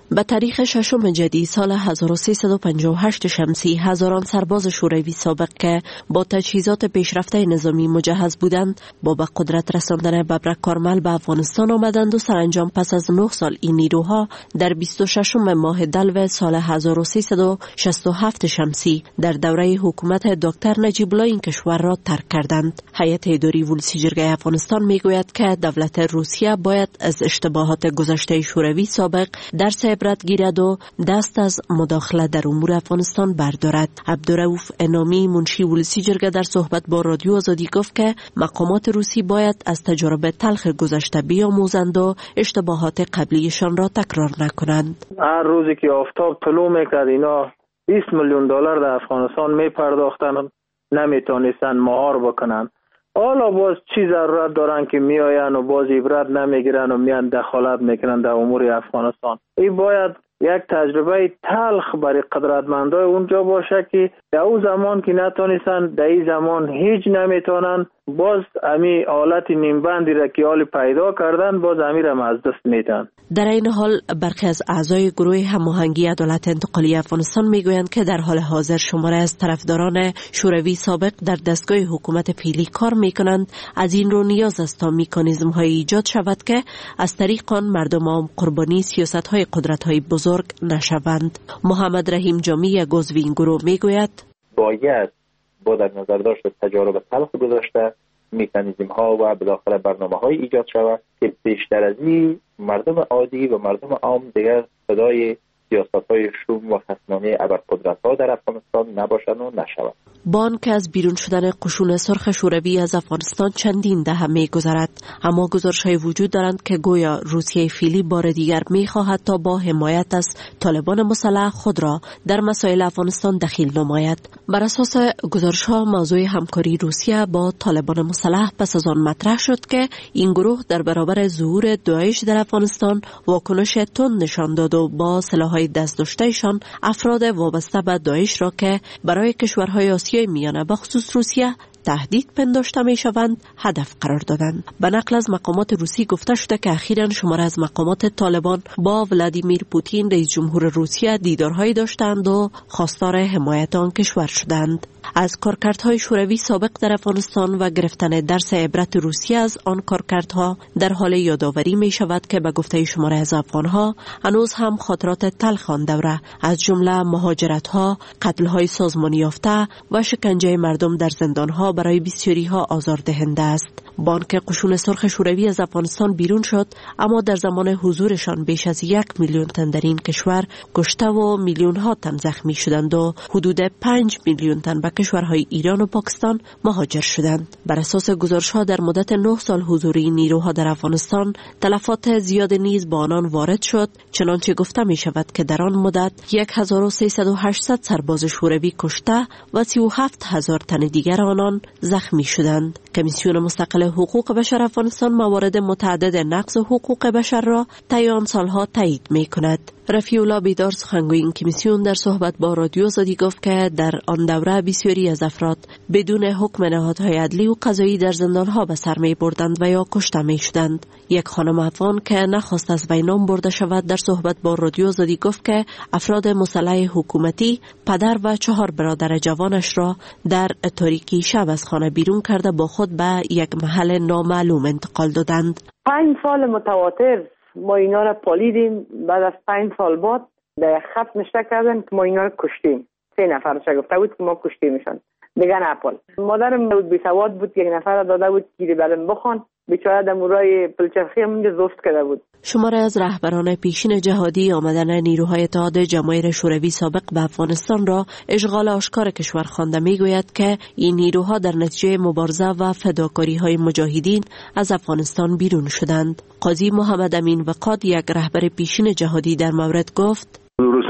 S2: به تاریخ ششم جدی سال هزار و سیصد و پنجاه و هشت شمسی هزاران سرباز شوروی سابق که با تجهیزات پیشرفته نظامی مجهز بودند با به قدرت رساندن ببرک کارمل به افغانستان آمدند و سرانجام پس از نه سال این نیروها در بیست و ششم ماه دلو سال هزار و سیصد و شصت و هفت شمسی در دوره حکومت دکتر نجیب الله این کشور را ترک کردند. هیئت اداری ولسی جرگه افغانستان میگوید که دولت روسیه باید از اشتباهات گذشته شوروی سابق درس عبرت گیرد و دست از مداخله در امور افغانستان بردارد. عبدالرؤوف انامی منشی ولسی جرگه در صحبت با رادیو آزادی گفت که مقامات روسی باید از تجربه تلخ گذشته بیاموزند و اشتباهات قبلیشان را تکرار نکنند.
S4: هر روزی که آفتاب طلوع میکرد اینا بیست میلیون دلار در افغانستان میپرداختن، نمیتونستن مهار بکنن. حالا باز چی ضرورت دارن که میآین و باز عبرت نمیگیرن و میان دخالت میکنن در امور افغانستان. این باید یک تجربه تلخ برای قدرتمندای اونجا باشه که در اون زمان که نتونستن در این زمان هیچ نمیتونن، باز امی حالت نیمبندی را که حال پیدا کردن باز امی را از دست میدن.
S2: در این حال برخی از اعضای گروه هماهنگی عدالت انتقالی افغانستان میگویند که در حال حاضر شماره از طرفداران شوروی سابق در دستگاه حکومت فعلی کار میکنند. از این رو نیاز است تا مکانیزم های ایجاد شود که از طریق آن مردم عام قربانی سیاست های قدرت های بزرگ نشوند. محمد رحیم جامی عضو این گروه میگوید
S22: باید با در نظر داشت تجارب تلخ گذاشته مکانیزم ها و بالاخره برنامه های ایجاد شود که بیشتر از این مردم عادی و مردم عام دیگر صدای سیاست های شوم و خصمانه ابرقدرت ها در افغانستان نباشن و نشوند.
S2: بان که از بیرون شدن قشون سرخ شوروی از افغانستان چندین دهه می‌گذرد، اما گزارش‌های وجود دارند که گویا روسیه فعلی بار دیگر می‌خواهد تا با حمایت از طالبان مسلح خود را در مسائل افغانستان دخیل نماید. بر اساس گزارش‌ها موضوع همکاری روسیه با طالبان مسلح پس از آن مطرح شد که این گروه در برابر ظهور داعش در افغانستان واکنش تند نشان داد و با سلاح‌های دست داشته‌شان افراد وابسته به داعش را که برای کشورهای آسیای میانه به خصوص روسیه تهدید پنداشته می شوند هدف قرار دادند. به نقل از مقامات روسی گفته شده که اخیراً شماره از مقامات طالبان با ولادیمیر پوتین رئیس جمهور روسیه دیدارهایی داشتند و خواستار حمایت آن کشور شدند. از کارکردهای شوروی سابق در افغانستان و گرفتن درس عبرت روسیه از آن کارکردها در حال یادآوری می شود که به گفته شماره از افغانها هنوز هم خاطرات تلخ آن دوره از جمله مهاجرت‌ها، قتل‌های سازمانی یافته و شکنجه مردم در زندان‌ها برای بسیاری‌ها آزاردهنده است. بانک قشون سرخ شوروی از افغانستان بیرون شد، اما در زمان حضورشان بیش از یک میلیون تن در این کشور کشته و میلیون ها تن زخمی شدند و حدود پنج میلیون تن به کشورهای ایران و پاکستان مهاجر شدند. بر اساس گزارش‌ها در مدت نه سال حضور این نیروها در افغانستان تلفات زیاد نیز با آنان وارد شد، چنانچه گفته می شود که در آن مدت هزار و سیصد و هشتصد سرباز شوروی کشته و سی و هفت هزار تن دیگر آنان زخمی شدند. کمیسیون مستقل حقوق بشر افغانستان موارد متعدد نقض حقوق بشر را طی آن سالها تایید می کند. رفیع الله بیدار سخنگوی این کمیسیون در صحبت با رادیو آزادی گفت که در آن دوره بسیاری از افراد بدون حکم نهادهای عدلی و قضایی در زندانها به سر می بردند و یا کشته می شدند. یک خانم افغان که نخواست از وی نام برده شود در صحبت با رادیو آزادی گفت که افراد مسلح حکومتی پدر و چهار برادر جوانش را در تاریکی شب از خانه بیرون کرده با خود به یک محل نامعلوم انتقال دادند.
S23: پنج سال متواتر ما اینا را پالیدیم، بعد از پنج سال بعد در خط نشته کردن که ما اینا را کشتیم. سه نفرش گفته بود که ما کشتیمشان. دیگه نپال. مادرم بود بیسواد بود، یک نفر داده بود که برام بخوان. بیچاره در مورای پلچرخی هم اونجا زفت کرده بود.
S2: شماره از رهبران پیشین جهادی آمدن نیروهای اتحاد جماهیر شوروی سابق به افغانستان را اشغال آشکار کشور خوانده میگوید که این نیروها در نتیجه مبارزه و فداکاری های مجاهدین از افغانستان بیرون شدند. قاضی محمد امین وقاد یک رهبر پیشین جهادی در مورد گفت: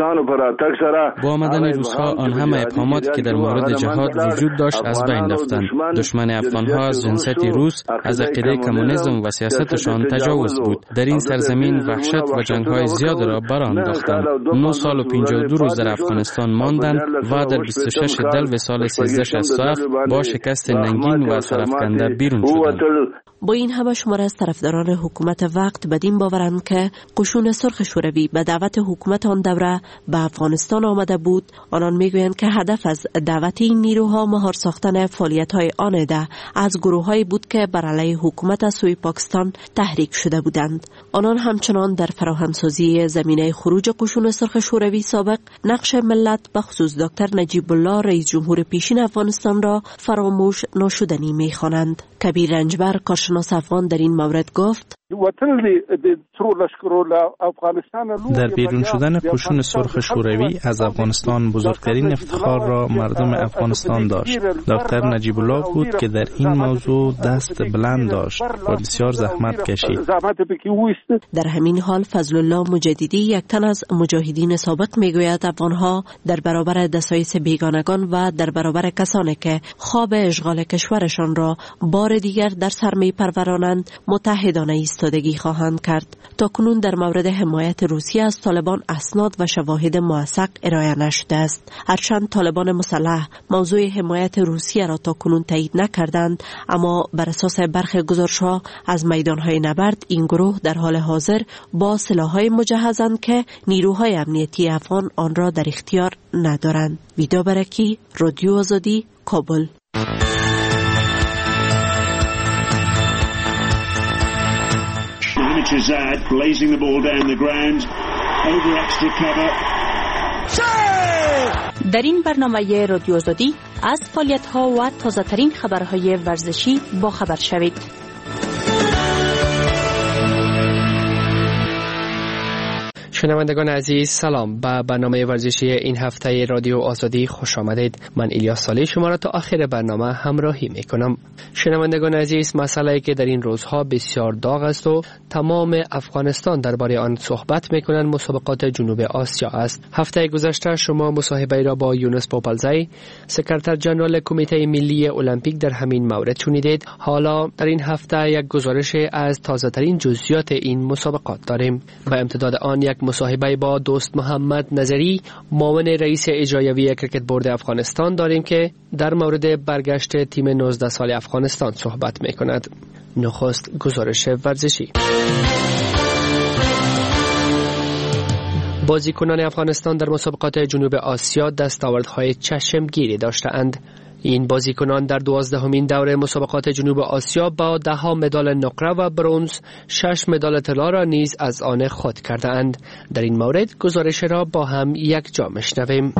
S24: با آمدن روس‌ها آن همه ابهامات که در مورد جهاد وجود داشت از بین رفتند. دشمن افغان‌ها از جنسیت روس، از عقیده کمونیسم و سیاستشان تجاوز بود. در این سرزمین وحشت و جنگ‌های زیاد را برانداختند. نه سال و پنجاه و دو روز در افغانستان ماندند و در بیست و شش دلو سال سیزده شصت و هفت با شکست ننگین و سرافکنده بیرون شدند.
S2: با این همه شمار از طرفداران حکومت وقت بدین باورند که قشون سرخ شوروی به دعوت حکومت آن دوره به افغانستان آمده بود. آنان میگویند که هدف از دعوت این نیروها مهار ساختن فعالیت‌های آن ده از گروه‌هایی بود که بر علیه حکومت از سوی پاکستان تحریک شده بودند. آنان همچنان در فراهمسازی زمینه خروج قشون سرخ شوروی سابق نقش ملت به خصوص دکتر نجیب الله رئیس جمهور پیشین افغانستان را فراموش ناشدنی می‌خوانند. کبیر رنجبر کارشناس افغان در این مورد گفت:
S3: در بیرون شدن قشون سرخ شوروی از افغانستان بزرگترین افتخار را مردم افغانستان داشت. دکتر نجیب الله بود که در این موضوع دست بلند داشت و بسیار زحمت کشید.
S2: در همین حال فضل الله مجددی، یک تن از مجاهدین سابق، میگوید افغانها در برابر دسایس بیگانگان و در برابر کسانی که خواب اشغال کشورشان را بار دیگر در سر می‌پرورانند متحدانه ایستادگی خواهند کرد. تا کنون در مورد حمایت روسیه از طالبان اسناد و شواهد موثق ارائه نشده است. هرچند طالبان مسلح موضوع حمایت روسیه را تا کنون تایید نکردند، اما بر اساس برخی گزارش‌ها از میدان‌های نبرد این گروه در حال حاضر با سلاح‌های مجهزند که نیروهای امنیتی افغان آن را در اختیار ندارند. ویدا برکی، رادیو آزادی، کابل.
S5: blazing the ball down the ground over extra cover.
S19: در این برنامه رادیو آزادی از فعالیت‌ها و تازه‌ترین خبرهای ورزشی با خبر شوید.
S10: شنوندگان عزیز، سلام. به برنامه ورزشی این هفته رادیو آزادی خوش آمدید. من الیاس صالح شما را تا آخر برنامه همراهی می کنم. شنوندگان عزیز، مسئله‌ای که در این روزها بسیار داغ است و تمام افغانستان درباره آن صحبت می کنند مسابقات جنوب آسیا است. هفته گذشته شما مصاحبه را با یونس پوپلزی، سکرتر جنرال کمیته ملی المپیک، در همین مورد شنیدید. حالا در این هفته یک گزارش از تازه‌ترین جزئیات این مسابقات داریم. به امتداد آن یک مصاحبه با دوست محمد نظری، معاون رئیس اجرایی کریکت بورد افغانستان داریم که در مورد برگشت تیم نوزده سال افغانستان صحبت می کند. نخست گزارش ورزشی. بازیکنان افغانستان در مسابقات جنوب آسیا دستاوردهای چشمگیری داشته‌اند. این بازیکنان در دوازدهمین دوره مسابقات جنوب آسیا با ده ها مدال نقره و برنز، شش مدال طلا را نیز از آن خود کرده اند. در این مورد گزارش را با هم یک جا میشنویم.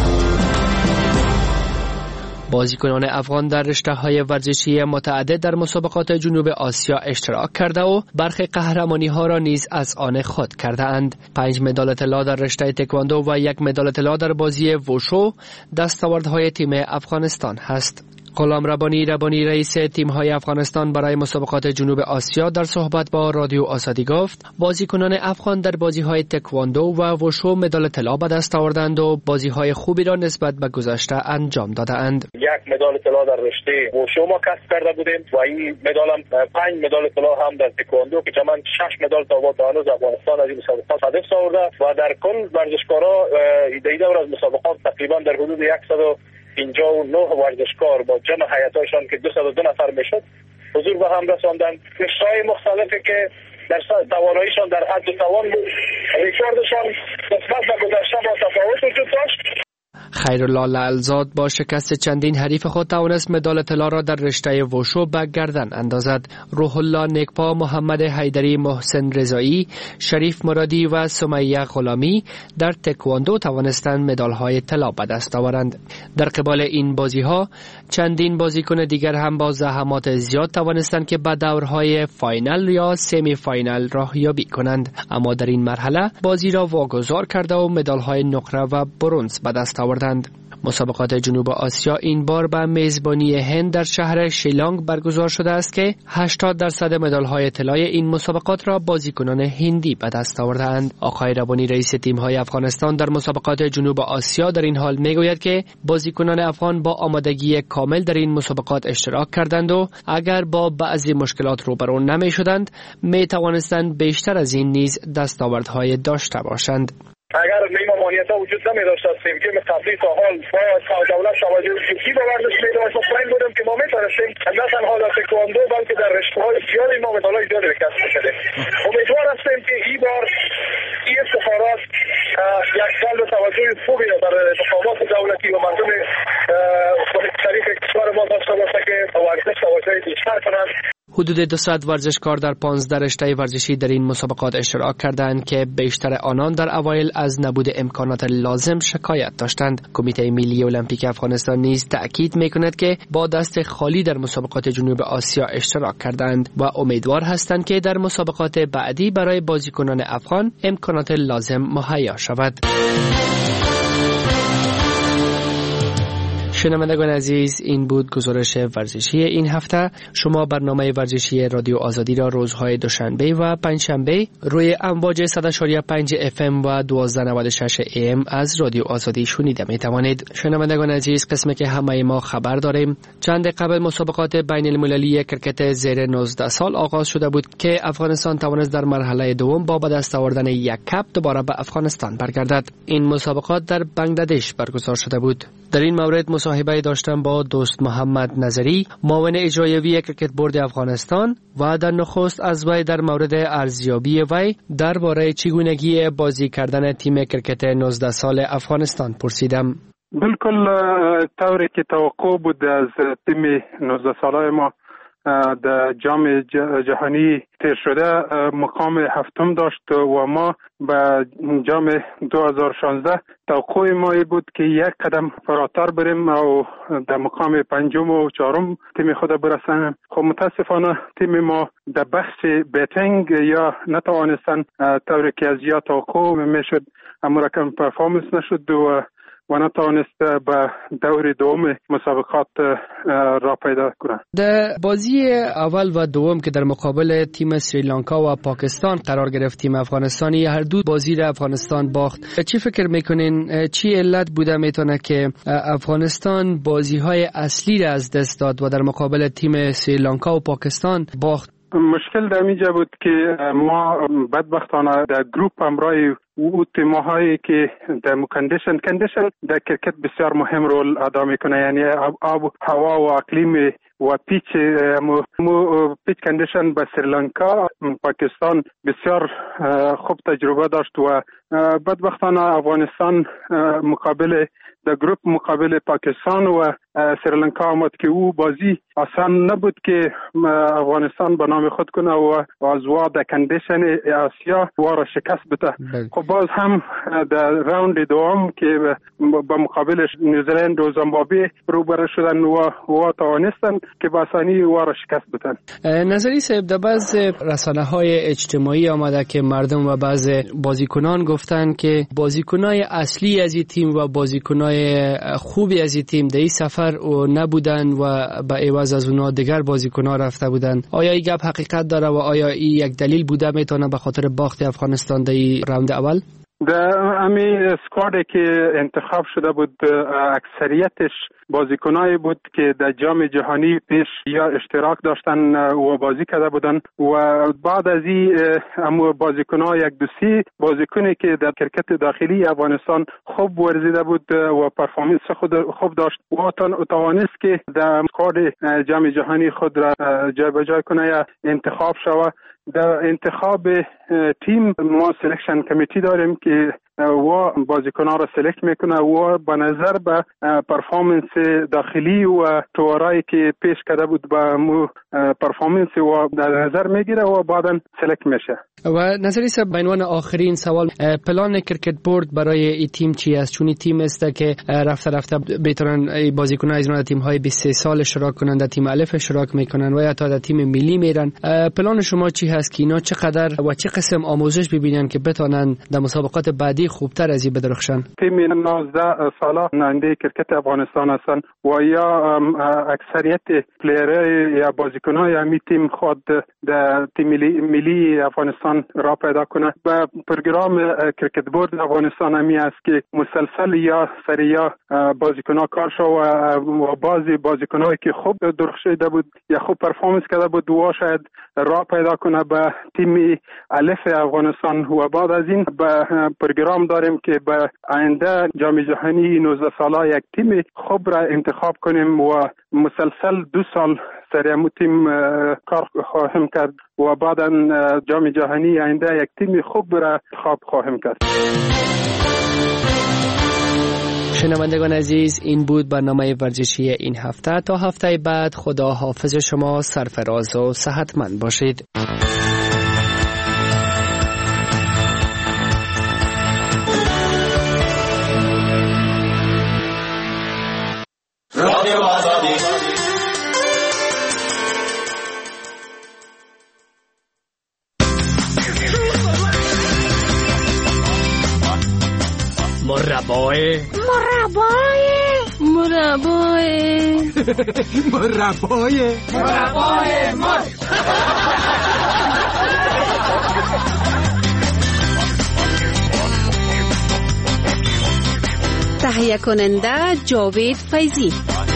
S10: بازیکنان افغان در رشته‌های ورزشی متعدد در مسابقات جنوب آسیا اشتراک کرده و برخی قهرمانی‌ها را نیز از آن خود کرده اند. پنج مدال طلا در رشته تکواندو و یک مدال طلا در بازی وشو دستاوردهای تیم افغانستان هست. غلام ربانی ربانی رئیس تیم‌های افغانستان برای مسابقات جنوب آسیا در صحبت با رادیو آزادی گفت بازیکنان افغان در بازی‌های تکواندو و وشو مدال طلا به دست آوردند و بازی‌های خوبی را نسبت به گذشته انجام دادند.
S7: یک مدال طلا در رشته وشو ما کسب کرده بودیم و این مدال هم پنج مدال طلا هم در تکواندو که چمن شش مدال طلا تا هنوز افغانستان از این مسابقات هدف آورده و در کل ورزشکارا در دور از مسابقات تقریبا در حدود صد و پنجاه و نه ورزشکار با جمع هیئت‌هایشان که دویست و دو نفر میشد حضور به هم رساندند. رشته‌های مختلفی که در تواناییشان در حد توان بود، ریکوردشان نسبت به گذشته با تفاوت وجود داشت.
S10: خیرالله لعلزاد با شکست چندین حریف خود توانست مدال طلا را در رشته وشو به گردن اندازد. روح الله نیکپا، محمد حیدری، محسن رضایی، شریف مرادی و سمیه غلامی در تکواندو توانستند مدال‌های طلا به دست آورند. در قبال این بازی‌ها چندین بازیکن دیگر هم با زحمات زیاد توانستند که به دورهای فاینال یا سمی فاینال راهیابی کنند، اما در این مرحله بازی را واگذار کرده و مدال‌های نقره و برنز به دست آوردند. مسابقات جنوب آسیا این بار به میزبانی هند در شهر شیلانگ برگزار شده است که هشتاد درصد مدال‌های طلای این مسابقات را بازیکنان هندی به دست آورده‌اند. آقای ربانی رئیس تیم‌های افغانستان در مسابقات جنوب آسیا در این حال میگوید که بازیکنان افغان با آمادگی کامل در این مسابقات اشتراک کردند و اگر با بعضی مشکلات روبرو نمی‌شدند می‌توانستند بیشتر از این نیز دستاوردهای داشته باشند.
S7: اگر این ممانعت‌ها وجود نمی‌داشت از تیم که قبلی تا حال با دولت توجه جدی به ورزش می‌داشت، مطمئن بودم که ما می‌تونستیم نه تنها در تکواندو بلکه در رشته‌های زیاد شرکت شده. امیدوار هستیم که این بار این سفارات یک جلب توجه خوبی برای مقامات دولتی و مردم شریف کشور ما داشته باشه که ورزش توجه بیشتر کنند.
S10: حدود دویست ورزشکار در پانزده رشته ورزشی در این مسابقات اشتراک کردند که بیشتر آنان در اوایل از نبود امکانات لازم شکایت داشتند. کمیته ملی المپیک افغانستان نیز تأکید می‌کند که با دست خالی در مسابقات جنوب آسیا اشتراک کردند و امیدوار هستند که در مسابقات بعدی برای بازیکنان افغان امکانات لازم مهیا شود. شنوندگان عزیز، این بود گزارش ورزشی این هفته. شما برنامه ورزشی رادیو آزادی را روزهای دوشنبه و پنجشنبه روی امواج صد و شش و پنج اف ام و دوازده نود و شش ای ام از رادیو آزادی شنیده می توانید. شنوندگان عزیز، قسمی که همه ما خبر داریم، چند قبل مسابقات بین المللی کرکت زیر نوزده سال آغاز شده بود که افغانستان توانست در مرحله دوم با به دست آوردن یک کپ دوباره به افغانستان برگردد. این مسابقات در بنگلادش برگزار شده بود. در این مورد مصاحبه داشتم با دوست محمد نظری، معاون اجرایی کرکت بورد افغانستان، و در نخست از وی در مورد ارزیابی وی درباره چگونگی بازی کردن تیم کرکت نوزده سال افغانستان پرسیدم.
S6: بالکل طوری که توقع بود از تیم نوزده ساله ما در جام جهانی تیر شده مقام هفتم داشت و ما به جام دو هزار و شانزده توقع ما بود که یک قدم فراتر بریم و در مقام پنجم و چهارم تیم خود برسانیم. خب متاسفانه تیم ما در بخش بیتینگ یا نتوانستن طوری که از یا توقع میشد اما رقم پرفورمنس نشد و و نتوانست به دور دوم مسابقات را پیدا کنند.
S10: در بازی اول و دوم که در مقابل تیم سریلانکا و پاکستان قرار گرفت، تیم افغانستانی هر دو بازی را افغانستان باخت. چی فکر میکنین چی علت بوده میتونه که افغانستان بازی های اصلی را از دست داد و در مقابل تیم سریلانکا و پاکستان باخت؟
S6: مشکل در اینجا بود که ما بدبختانه در گروپ همراه او تیم‌هایی که در کندیشن کندیشن در کرکت بسیار مهم رول ادا میکنه، یعنی آب و هوا و اقلیم و پیچ مو پیچ کندیشن به سریلانکا پاکستان بسیار خوب تجربه داشت و بدبختانه افغانستان مقابل در گروپ مقابل پاکستان و سریلانکا آمد که او بازی آسان نبود که افغانستان به نام خود کنه و از وا در کندیشن آسیا و را شکست بده. خب باز هم در راوند دوم که با مقابل نیوزیلند و زیمبابوه روبرو شدن و و توانستن که با آسانی و را شکست بدن.
S10: نظری صاحب، در بعض رسانه های اجتماعی آمده که مردم و بعض بازیکنان گفتن که بازیکنای اصلی از این تیم و بازیکنای خوبی از این تیم در این سفر و نبودن و به عوض از اونا دیگر بازیکن‌ها رفته بودن. آیا این گپ حقیقت داره و آیا این یک دلیل بوده میتونه به خاطر باخت افغانستان در این راوند اول؟
S6: در امی سکوادی که انتخاب شده بود اکثریتش بازیکنایی بود که در جام جهانی پیش یا اشتراک داشتن و بازی کرده بودن و بعد از این اما بازیکن‌ها یک دوسی بازیکنی که در کرکت داخلی افغانستان خوب ورزیده بود و پرفورمنس خود خوب داشت و توانست که در سکواد جام جهانی خود را جابجا کنه یا انتخاب شود. در انتخاب تیم ما سلکشن کمیتی داریم که و بازیکنان را سلکت میکنه و به نظر به پرفورمنس داخلی و توارایی که پیش کرده بود با مو پرفورمنس و در نظر میگیره و بعدا سلکت میشه.
S10: و نظری صاحب، به عنوان آخرین سوال، پلان کرکت بورد برای این تیم چی است؟ چون این تیم است که رفته رفته بتونن بازیکنان از اون تیم های بیست و سه سال اشتراک کنند، در تیم الف اشتراک میکنن و یا تا در تیم ملی میرن. پلان شما چی هست که اینا چقدر و چه قسم آموزش ببینن که بتونن در مسابقات بعدی خوبتر از این بدرخشن؟
S6: تیم نوزده ساله نماینده کرکت افغانستان هستن و یا اکثریت پلیرهای یا بازیکن‌های همین تیم خود در تیم ملی, ملی افغانستان را پیدا کنه. به پروگرام کرکت بورد افغانستان همی است که مسلسل یا سری یا بازیکن‌ها کار شو و بعضی بازیکن‌هایی که خوب درخشیده بود یا خوب پرفورمنس کرده بود و شاید را پیدا کنه به تیم الف افغانستان و بعد از این به پروگرام داریم که به آینده جام جهانی نوزده ساله یک تیم خوب را انتخاب کنیم و مسلسل دو سال سر همون تیم کار خواهیم کرد و بعدا جام جهانی آینده یک تیم خوب را انتخاب خواهیم کرد.
S8: شنوندگان عزیز، این بود برنامه ورزشی این هفته. تا هفته بعد خدا حافظ شما، سرفراز و صحتمند باشید.
S9: رادیو آزادی.
S12: مربای
S13: مربای مربای
S12: مربای مربای مار.
S13: تهیه کننده جاوید فیضی.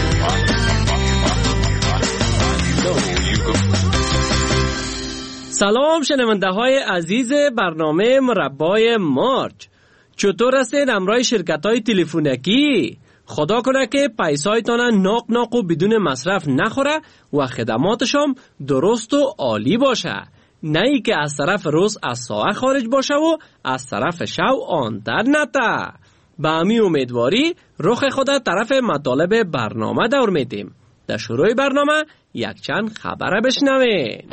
S25: سلام شنونده های عزیز برنامه مربای مارچ. چطور هستید همراه شرکت های تلفنکی؟ خدا کنه که پیسایتان ناق ناق و بدون مصرف نخوره و خدماتشان درست و عالی باشه، نه ای که از طرف روز از ساعت خارج باشه و از طرف شو آن در نته. به امی امیدواری رخ خدا طرف مطالب برنامه دور میدیم. در شروع برنامه یک چند خبره بشنوین.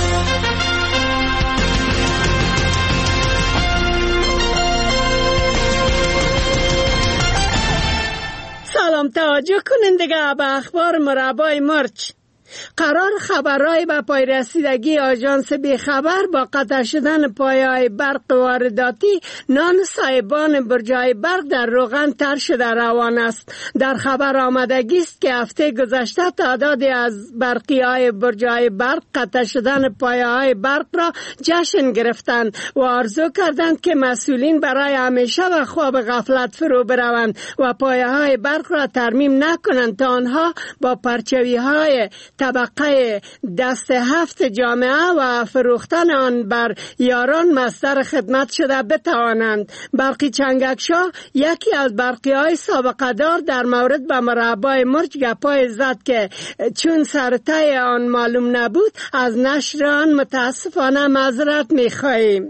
S13: سلام، توجه کنندگان به اخبار مربای مرچ. قرار خبرهای به پای رسیدگی آژانس بیخبر با قطع شدن پایه‌های برق وارداتی نان صاحبان برج‌های برق در روغن تر شده روان است. در خبر آمدگی است که هفته گذشته تعدادی از برقی‌های برج‌های برق قطع شدن پایه‌های برق را جشن گرفتند و آرزو کردند که مسئولین برای همیشه به خواب غفلت فرو بروند و پایه‌های برق را ترمیم نکنند تا آنها با پرچوی‌های طبقه دست هفت جامعه و فروختن آن بر یاران مصدر خدمت شده بتوانند. برقی چنگکشا یکی از برقی های سابقه دار در مورد به مربای مرچ گپای زد که چون سرطه آن معلوم نبود از نشر آن متاسفانه معذرت می‌خواهیم.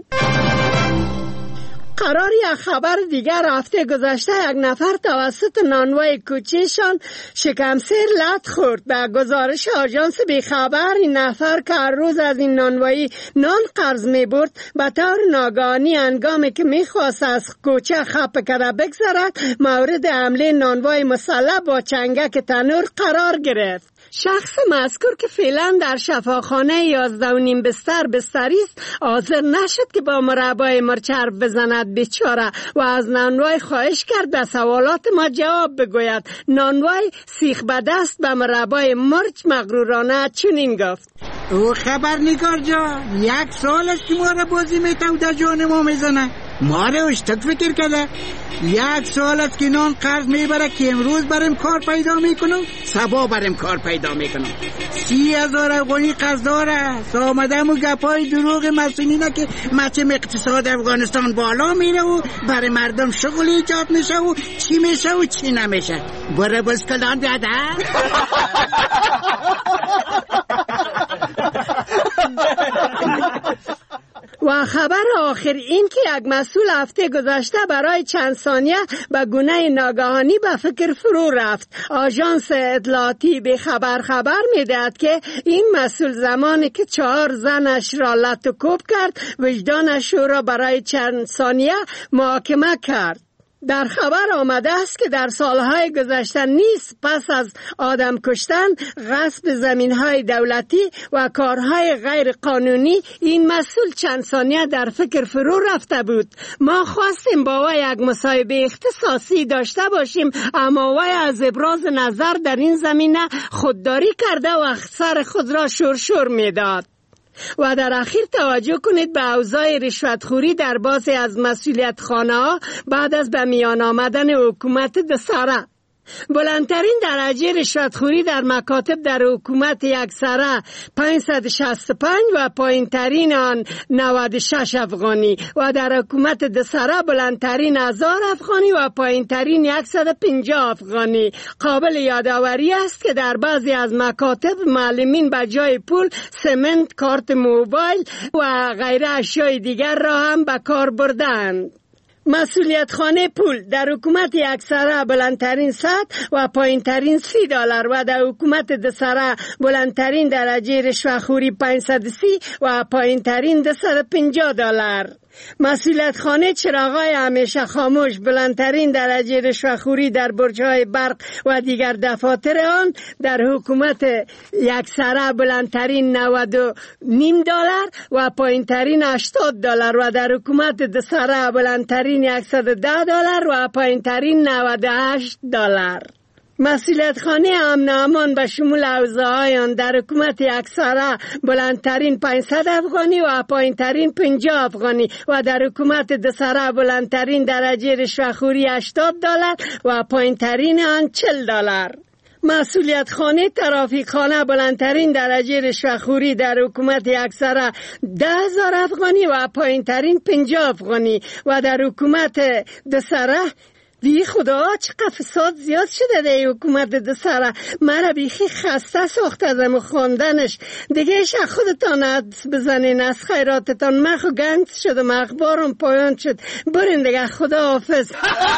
S13: قرار یک خبر دیگر هفته گذشته یک نفر توسط نانوای کوچه‌شان شکمسیر لط خورد. به گزارش آژانس بیخبر این نفر که هر روز از این نانوایی نان قرض می برد به طور ناگهانی هنگامی که می خواست از کوچه خپ کرده بگذرد مورد حمله نانوای مسلح با چنگک تنور قرار گرفت. شخص مذکور که فعلا در شفاخانه یازده و نیم بستر بستری است حاضر نشد که با مربای مرچ حرف بزند بیچاره و از نانوای خواهش کرد به سوالات ما جواب بگوید. نانوای سیخ به دست به مربای مرچ مغرورانه چنین گفت:
S26: او خبرنگار جان، یک سال است که ما را بازی میتو در جان ما میزنه، ما را اشتک فکر کرده. یک سال است که نان قرض میبره که امروز بریم کار پیدا میکنم، سبا بریم کار پیدا میکنم. سی هزار افغانی قرض داره. آمدم و گپای دروغ مسئولینه که مچم اقتصاد افغانستان بالا میره و برای مردم شغل ایجاد میشه و چی میشه و چی نمیشه. بره بسکلان بیاده.
S13: و خبر آخر این که یک مسئول هفته گذشته برای چند ثانیه به گونه ناگهانی به فکر فرو رفت. آژانس اطلاعاتی به خبر خبر میدهد که این مسئول زمانی که چهار زنش را لط و کوب کرد وجدانش او را برای چند ثانیه محاکمه کرد. در خبر آمده است که در سالهای گذشته نیز پس از آدم کشتن، غصب زمینهای دولتی و کارهای غیر قانونی این مسئول چند ثانیه در فکر فرو رفته بود. ما خواستیم با وی یک مصاحبه اختصاصی داشته باشیم، اما وی از ابراز نظر در این زمینه خودداری کرده و سر خود را شرشر میداد. و در اخیر توجه کنید به اوضاع رشوتخوری در بعضی از مسئولیت خانه ها بعد از به میان آمدن حکومت دساره. بلندترین درجه رشوتخوری در مکاتب در حکومت یکسره پانصد و شصت و پنج و پایینترین آن نود و شش افغانی و در حکومت دسره بلندترین هزار افغانی و پایینترین صد و پنجاه افغانی. قابل یادآوری است که در بعضی از مکاتب معلمین به جای پول سمنت، کارت موبایل و غیره اشیای دیگر را هم به کار بردند. مسئولیت خانه پول در حکومت یکسره بلندترین صد و پایینترین سی دلار و در حکومت دسره بلندترین درجه رشوه‌خوری پانصد و سی و پایینترین دویست و پنجاه دلار. مسئولیت خانه چراغای همیشه خاموش بلندترین درجه رشوه‌خوری در برج‌های برق و دیگر دفاتر آن در حکومت یکسره بلندترین نود و نیم دلار و پایینترین هشتاد دلار و در حکومت دسره بلندترین صد و ده دلار و پایینترین نود و هشت دلار. مسئولیت خانه امن امان به شمول حوزه‌های آن در حکومت یکسره بلندترین پانصد افغانی و پایینترین پنجاه افغانی و در حکومت دسره بلندترین درجه رشوه‌خوری هشتاد دلار و پایینترین آن چهل دلار. مسئولیت خانه ترافیک خانه بلندترین درجه رشوه‌خوری در حکومت یکسره ده هزار افغانی و پایینترین پنجاه افغانی و در حکومت دسره بی خدا چقدر فساد زیاد شده در حکومت دسره. مرا بیخی خسته ساخته از خواندنش. دیگه ایش خودتان حدس بزنین از خیراتتان. من خو گنج شدم، اخبارم پایان شد. برین دیگه، خدا حافظ.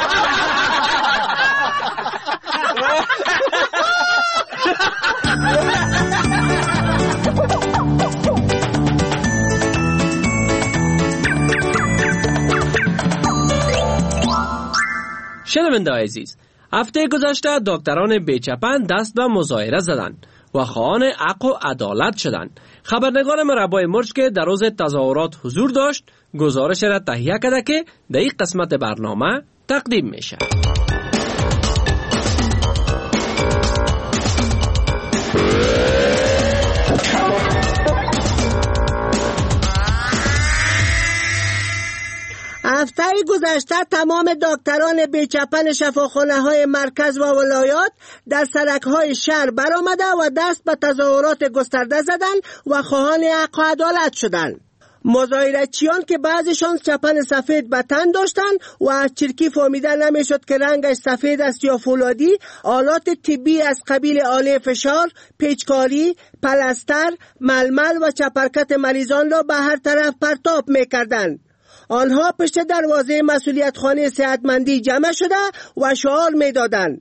S25: شنونده عزیز، هفته گذشته دکتران بیچپن دست به مظاهره زدند و خواهان حق و عدالت شدند. خبرنگار مربای مرج که در روز تظاهرات حضور داشت گزارش را تهیه کرده که در این قسمت برنامه تقدیم میشه.
S9: هفته گذشته تمام دکتران بیچپن شفاخانه های مرکز و ولایات در سرک های شهر برآمده و دست به تظاهرات گسترده زدند و خواهان حق و عدالت شدند. مظاهره‌چیان که بعضشان چپن سفید به تن داشتند و از چرکی فهمیده نمیشد که رنگش سفید است یا فولادی، آلات طبی از قبیل آله فشار، پیچکاری، پلستر، ململ و چپرکت مریضان را به هر طرف پرتاب میکردند. آنها پشت دروازه مسئولیت خانه صحتمندی جمع شده و شعار میدادند: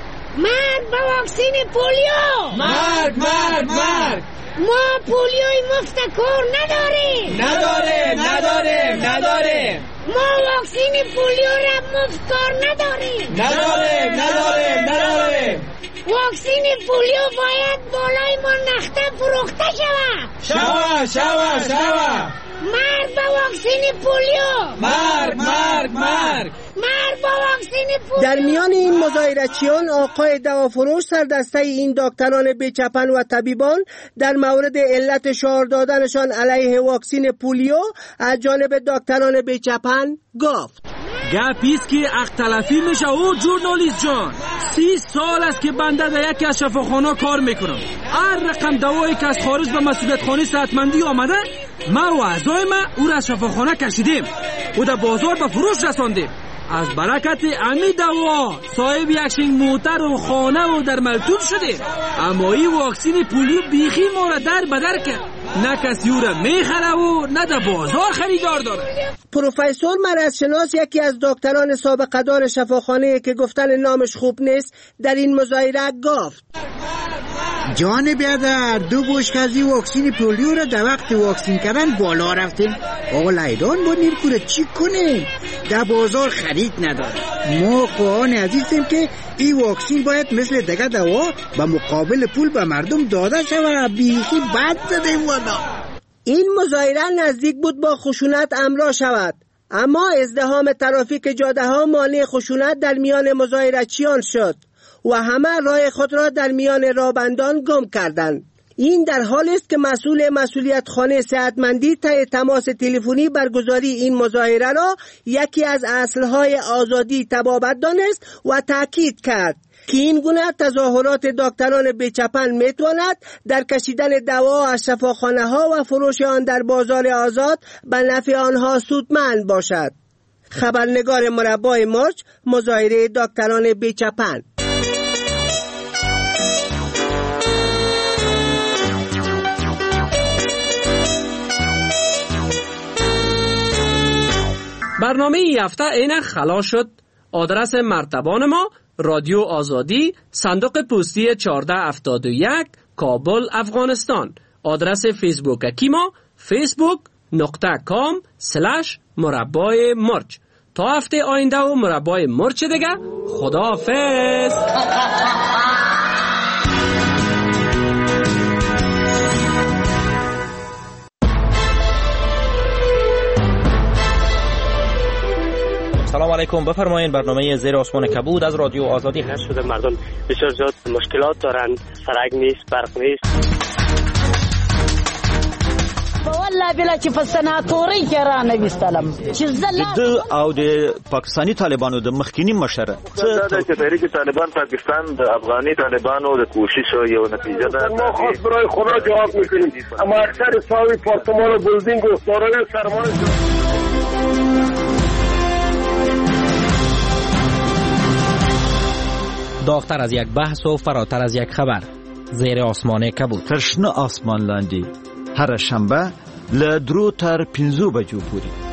S11: مرگ به واکسین پولیو!
S12: مرگ مرگ مرگ!
S11: ما پولیوی مفت کار نداریم!
S12: نداریم نداریم نداریم!
S11: ما واکسین پولیو را مفت کار نداریم!
S12: نداریم نداریم نداریم!
S11: واکسین پولیو باید بالای ما نخته فروخته شود!
S12: شود شود شود!
S11: مرگ با واکسین پولیو!
S12: مرگ مرگ مرگ!
S11: مرگ با واکسین پولیو!
S9: در میان این مظاهره‌چیان آقای دوافروش سردسته این دکتران بیچپن و طبیبان در مورد علت شعار دادنشان علیه واکسین پولیو از جانب دکتران بیچپن گفت:
S25: گپیست که حق تلفی میشه او جورنالیست جان. سی سال است که بنده در یکی از شفاخانه کار میکنم. هر رقم دوایی که از خارج به مسئولیت خانه صحتمندی آمده ما و اعضای ما او را از شفاخانه کشیدیم و در بازار به فروش رساندیم. از برکت امی دوا صاحب یک شنگ موتر و خانه و در ملتون شده. اما این واکسین پولیو بیخی ما را در بدر کرد. نه کسی او را میخره و نه در بازار خریدار داره.
S9: پروفسور مرضشناس یکی از دکتران سابقه دار شفاخانه که گفتن نامش خوب نیست در این مظاهره گفت:
S26: جان بیادر، دو بشکازی واکسین پولیو را در وقت واکسین کردن بالا رفتیم. آقا لیدان با نیرکوره چی کنیم؟ در بازار خرید نداره. ما خواهان عزیزیم که این واکسین باید مثل دیگه دوا به مقابل پول به مردم داده شود. بیخی بد زده وادا.
S9: این مظاهره نزدیک بود با خشونت امرا شود، اما ازدحام ترافیک جاده ها مانع خشونت در میان مظاهره‌چیان شد و همه راه خود را در میان رابندان گم کردند. این در حالی است که مسئول مسئولیت خانه صحتمندی طی تماس تلفنی برگزاری این مظاهره را یکی از اصلهای آزادی طبابت دانست و تاکید کرد که این گونه تظاهرات دکتران بیچپن میتواند در کشیدن دوا از شفاخانه ها و فروش آن در بازار آزاد به نفع آنها سودمند باشد. خبرنگار مربای مرچ، مظاهره دکتران بیچپن.
S25: برنامه ای هفته اینک خلاص شد. آدرس مرتبان ما رادیو آزادی، صندوق پستی چهارده هفتاد و یک، کابل، افغانستان. آدرس فیسبوک ما فیسبوک نقطه کام سلش مربای مرچ. تا هفته آینده و مربای مرچ دیگه. خداحافظ.
S14: سلام علیکم، بفرمایید. برنامه زیر آسمان کبود از رادیو آزادی هست.
S15: شده مردم بسیار زیاد مشکلات دارن، سرک نیست، برق نیست.
S16: والله بلا چې په سناتوري کې را نویستلم چې زله
S17: د او د پاکستانی طالبانو د مخکینی مشر
S18: څه د تحریک طالبان پاکستان د افغاني طالبانو د کوشش یو نتیجه ده.
S21: ما خاص برای خدا جواب میکنیم، اما اکثر ساوی پارتمان و بلدینگ و دارای سرمایه
S14: داغتر از یک بحث و فراتر از یک خبر. زیر آسمان کبود.
S17: تشنه آسمان لاندی هر شنبه له درو تر پنځو بجو پورې.